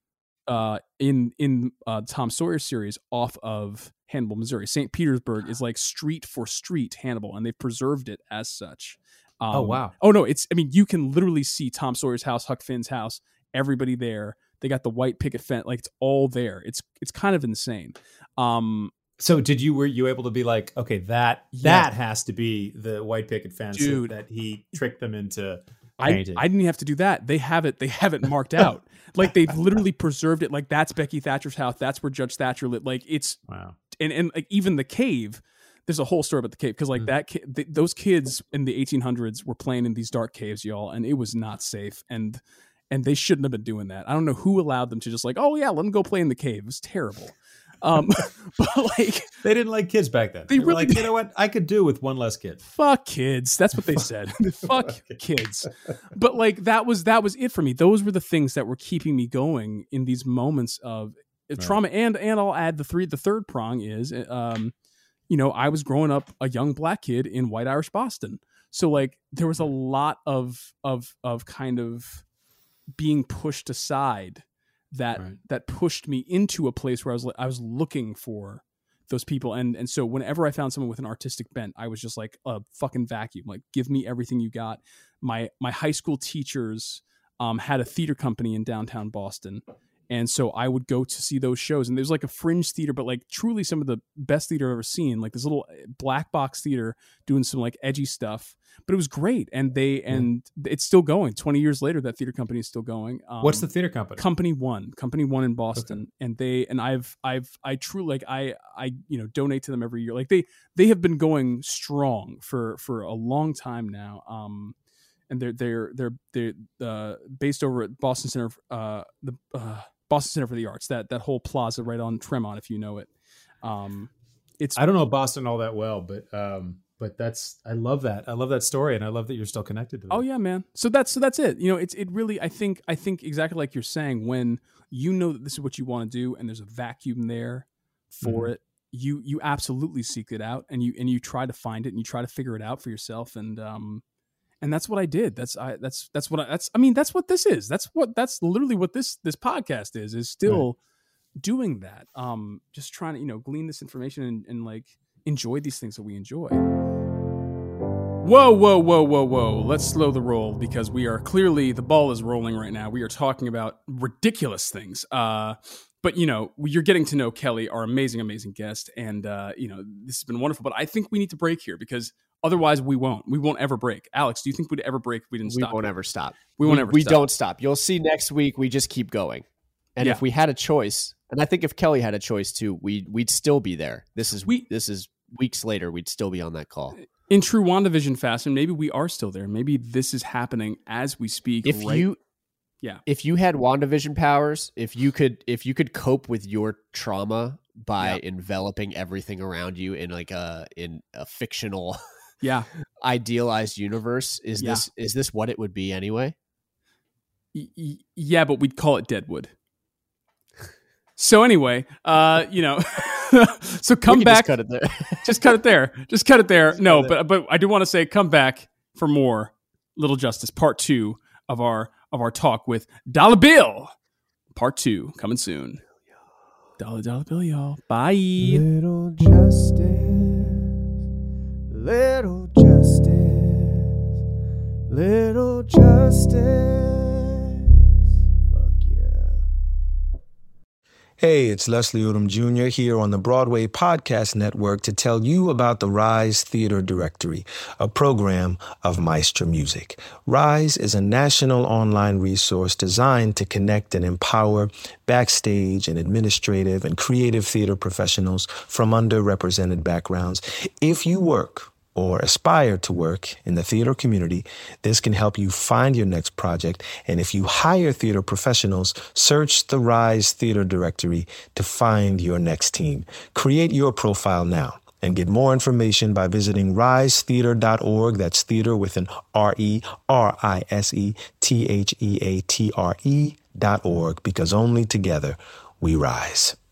uh, in in uh, Tom Sawyer series off of Hannibal, Missouri. Saint Petersburg is like street for street Hannibal, and they've preserved it as such. Um, oh wow! Oh no, it's I mean you can literally see Tom Sawyer's house, Huck Finn's house, everybody there. They got the white picket fence, like it's all there. It's it's kind of insane. Um, So did you were you able to be like, okay, that yeah. that has to be the white picket fence Dude, that he tricked them into painting? I, I didn't even have to do that. They have it. They have it marked out. Like they've literally preserved it. Like that's Becky Thatcher's house. That's where Judge Thatcher lived. Like it's wow. And and like even the cave. There's a whole story about the cave because like mm. that ki- th- those kids in the eighteen hundreds were playing in these dark caves, y'all, and it was not safe. And and they shouldn't have been doing that. I don't know who allowed them to just like, oh yeah, let them go play in the cave. It was terrible. Um, but like they didn't like kids back then. They, they really, were like, you know what? I could do with one less kid. Fuck kids. That's what they said. Fuck okay. kids. But like that was that was it for me. Those were the things that were keeping me going in these moments of right. trauma. And and I'll add the three. The third prong is, um, you know, I was growing up a young black kid in White Irish Boston. So like there was a lot of of of kind of being pushed aside. That right. that pushed me into a place where I was I was looking for those people, and and so whenever I found someone with an artistic bent, I was just like a fucking vacuum. Like, give me everything you got. My my high school teachers um, had a theater company in downtown Boston, and so I would go to see those shows. And there's like a fringe theater, but like truly some of the best theater I've ever seen. Like this little black box theater doing some like edgy stuff. But it was great, and they and yeah. it's still going. Twenty years later, that theater company is still going. Um, What's the theater company? Company One, Company One in Boston, okay. and they and I've I've I truly like I I you know donate to them every year. Like they they have been going strong for for a long time now. Um, and they're they're they're they're uh, based over at Boston Center, uh, the uh, Boston Center for the Arts. That that whole plaza right on Tremont, if you know it. Um, it's I don't know Boston all that well, but. Um... But that's I love that. I love that story, and I love that you're still connected to them. Oh yeah, man. So that's so that's it. You know, it's it really I think I think exactly like you're saying, when you know that this is what you want to do and there's a vacuum there for mm-hmm. it, you you absolutely seek it out, and you and you try to find it, and you try to figure it out for yourself, and um and that's what I did. That's I that's that's what I that's I mean, that's what this is. That's what that's literally what this this podcast is is still right. doing that. Um just trying to, you know, glean this information and, and like enjoy these things that we enjoy. Whoa, whoa, whoa, whoa, whoa. Let's slow the roll because we are clearly, the ball is rolling right now. We are talking about ridiculous things. Uh, but, you know, you're getting to know Kelly, our amazing, amazing guest. And, uh, you know, this has been wonderful. But I think we need to break here because otherwise we won't. We won't ever break. Alex, do you think we'd ever break if we didn't we stop? We won't ever stop. We won't ever we stop. We don't stop. You'll see next week we just keep going. And yeah. if we had a choice, and I think if Kelly had a choice too, we we'd still be there. This is we, this is weeks later, we'd still be on that call. In true WandaVision fashion, maybe we are still there. Maybe this is happening as we speak. If right? you, yeah, if you had WandaVision powers, if you could, if you could cope with your trauma by yeah. enveloping everything around you in like a in a fictional, yeah, idealized universe, is yeah. this is this what it would be anyway? Y- yeah, but we'd call it Deadwood. So anyway, uh, you know. So come back. Just cut it there. just cut it there. Just cut it there. Just no, but but I do want to say, come back for more Little Justice, part two of our of our talk with Dollar Bill. Part two coming soon. Dollar Dollar Bill, y'all. Bye. Little Justice, Little Justice, Little Justice. Hey, it's Leslie Odom Junior here on the Broadway Podcast Network to tell you about the Rise Theater Directory, a program of Maestro Music. Rise is a national online resource designed to connect and empower backstage and administrative and creative theater professionals from underrepresented backgrounds. If you work or aspire to work in the theater community, this can help you find your next project. And if you hire theater professionals, search the Rise Theater Directory to find your next team. Create your profile now and get more information by visiting rise theater dot org. That's theater with an R E R I S E T H E A T R E dot org, because only together we rise.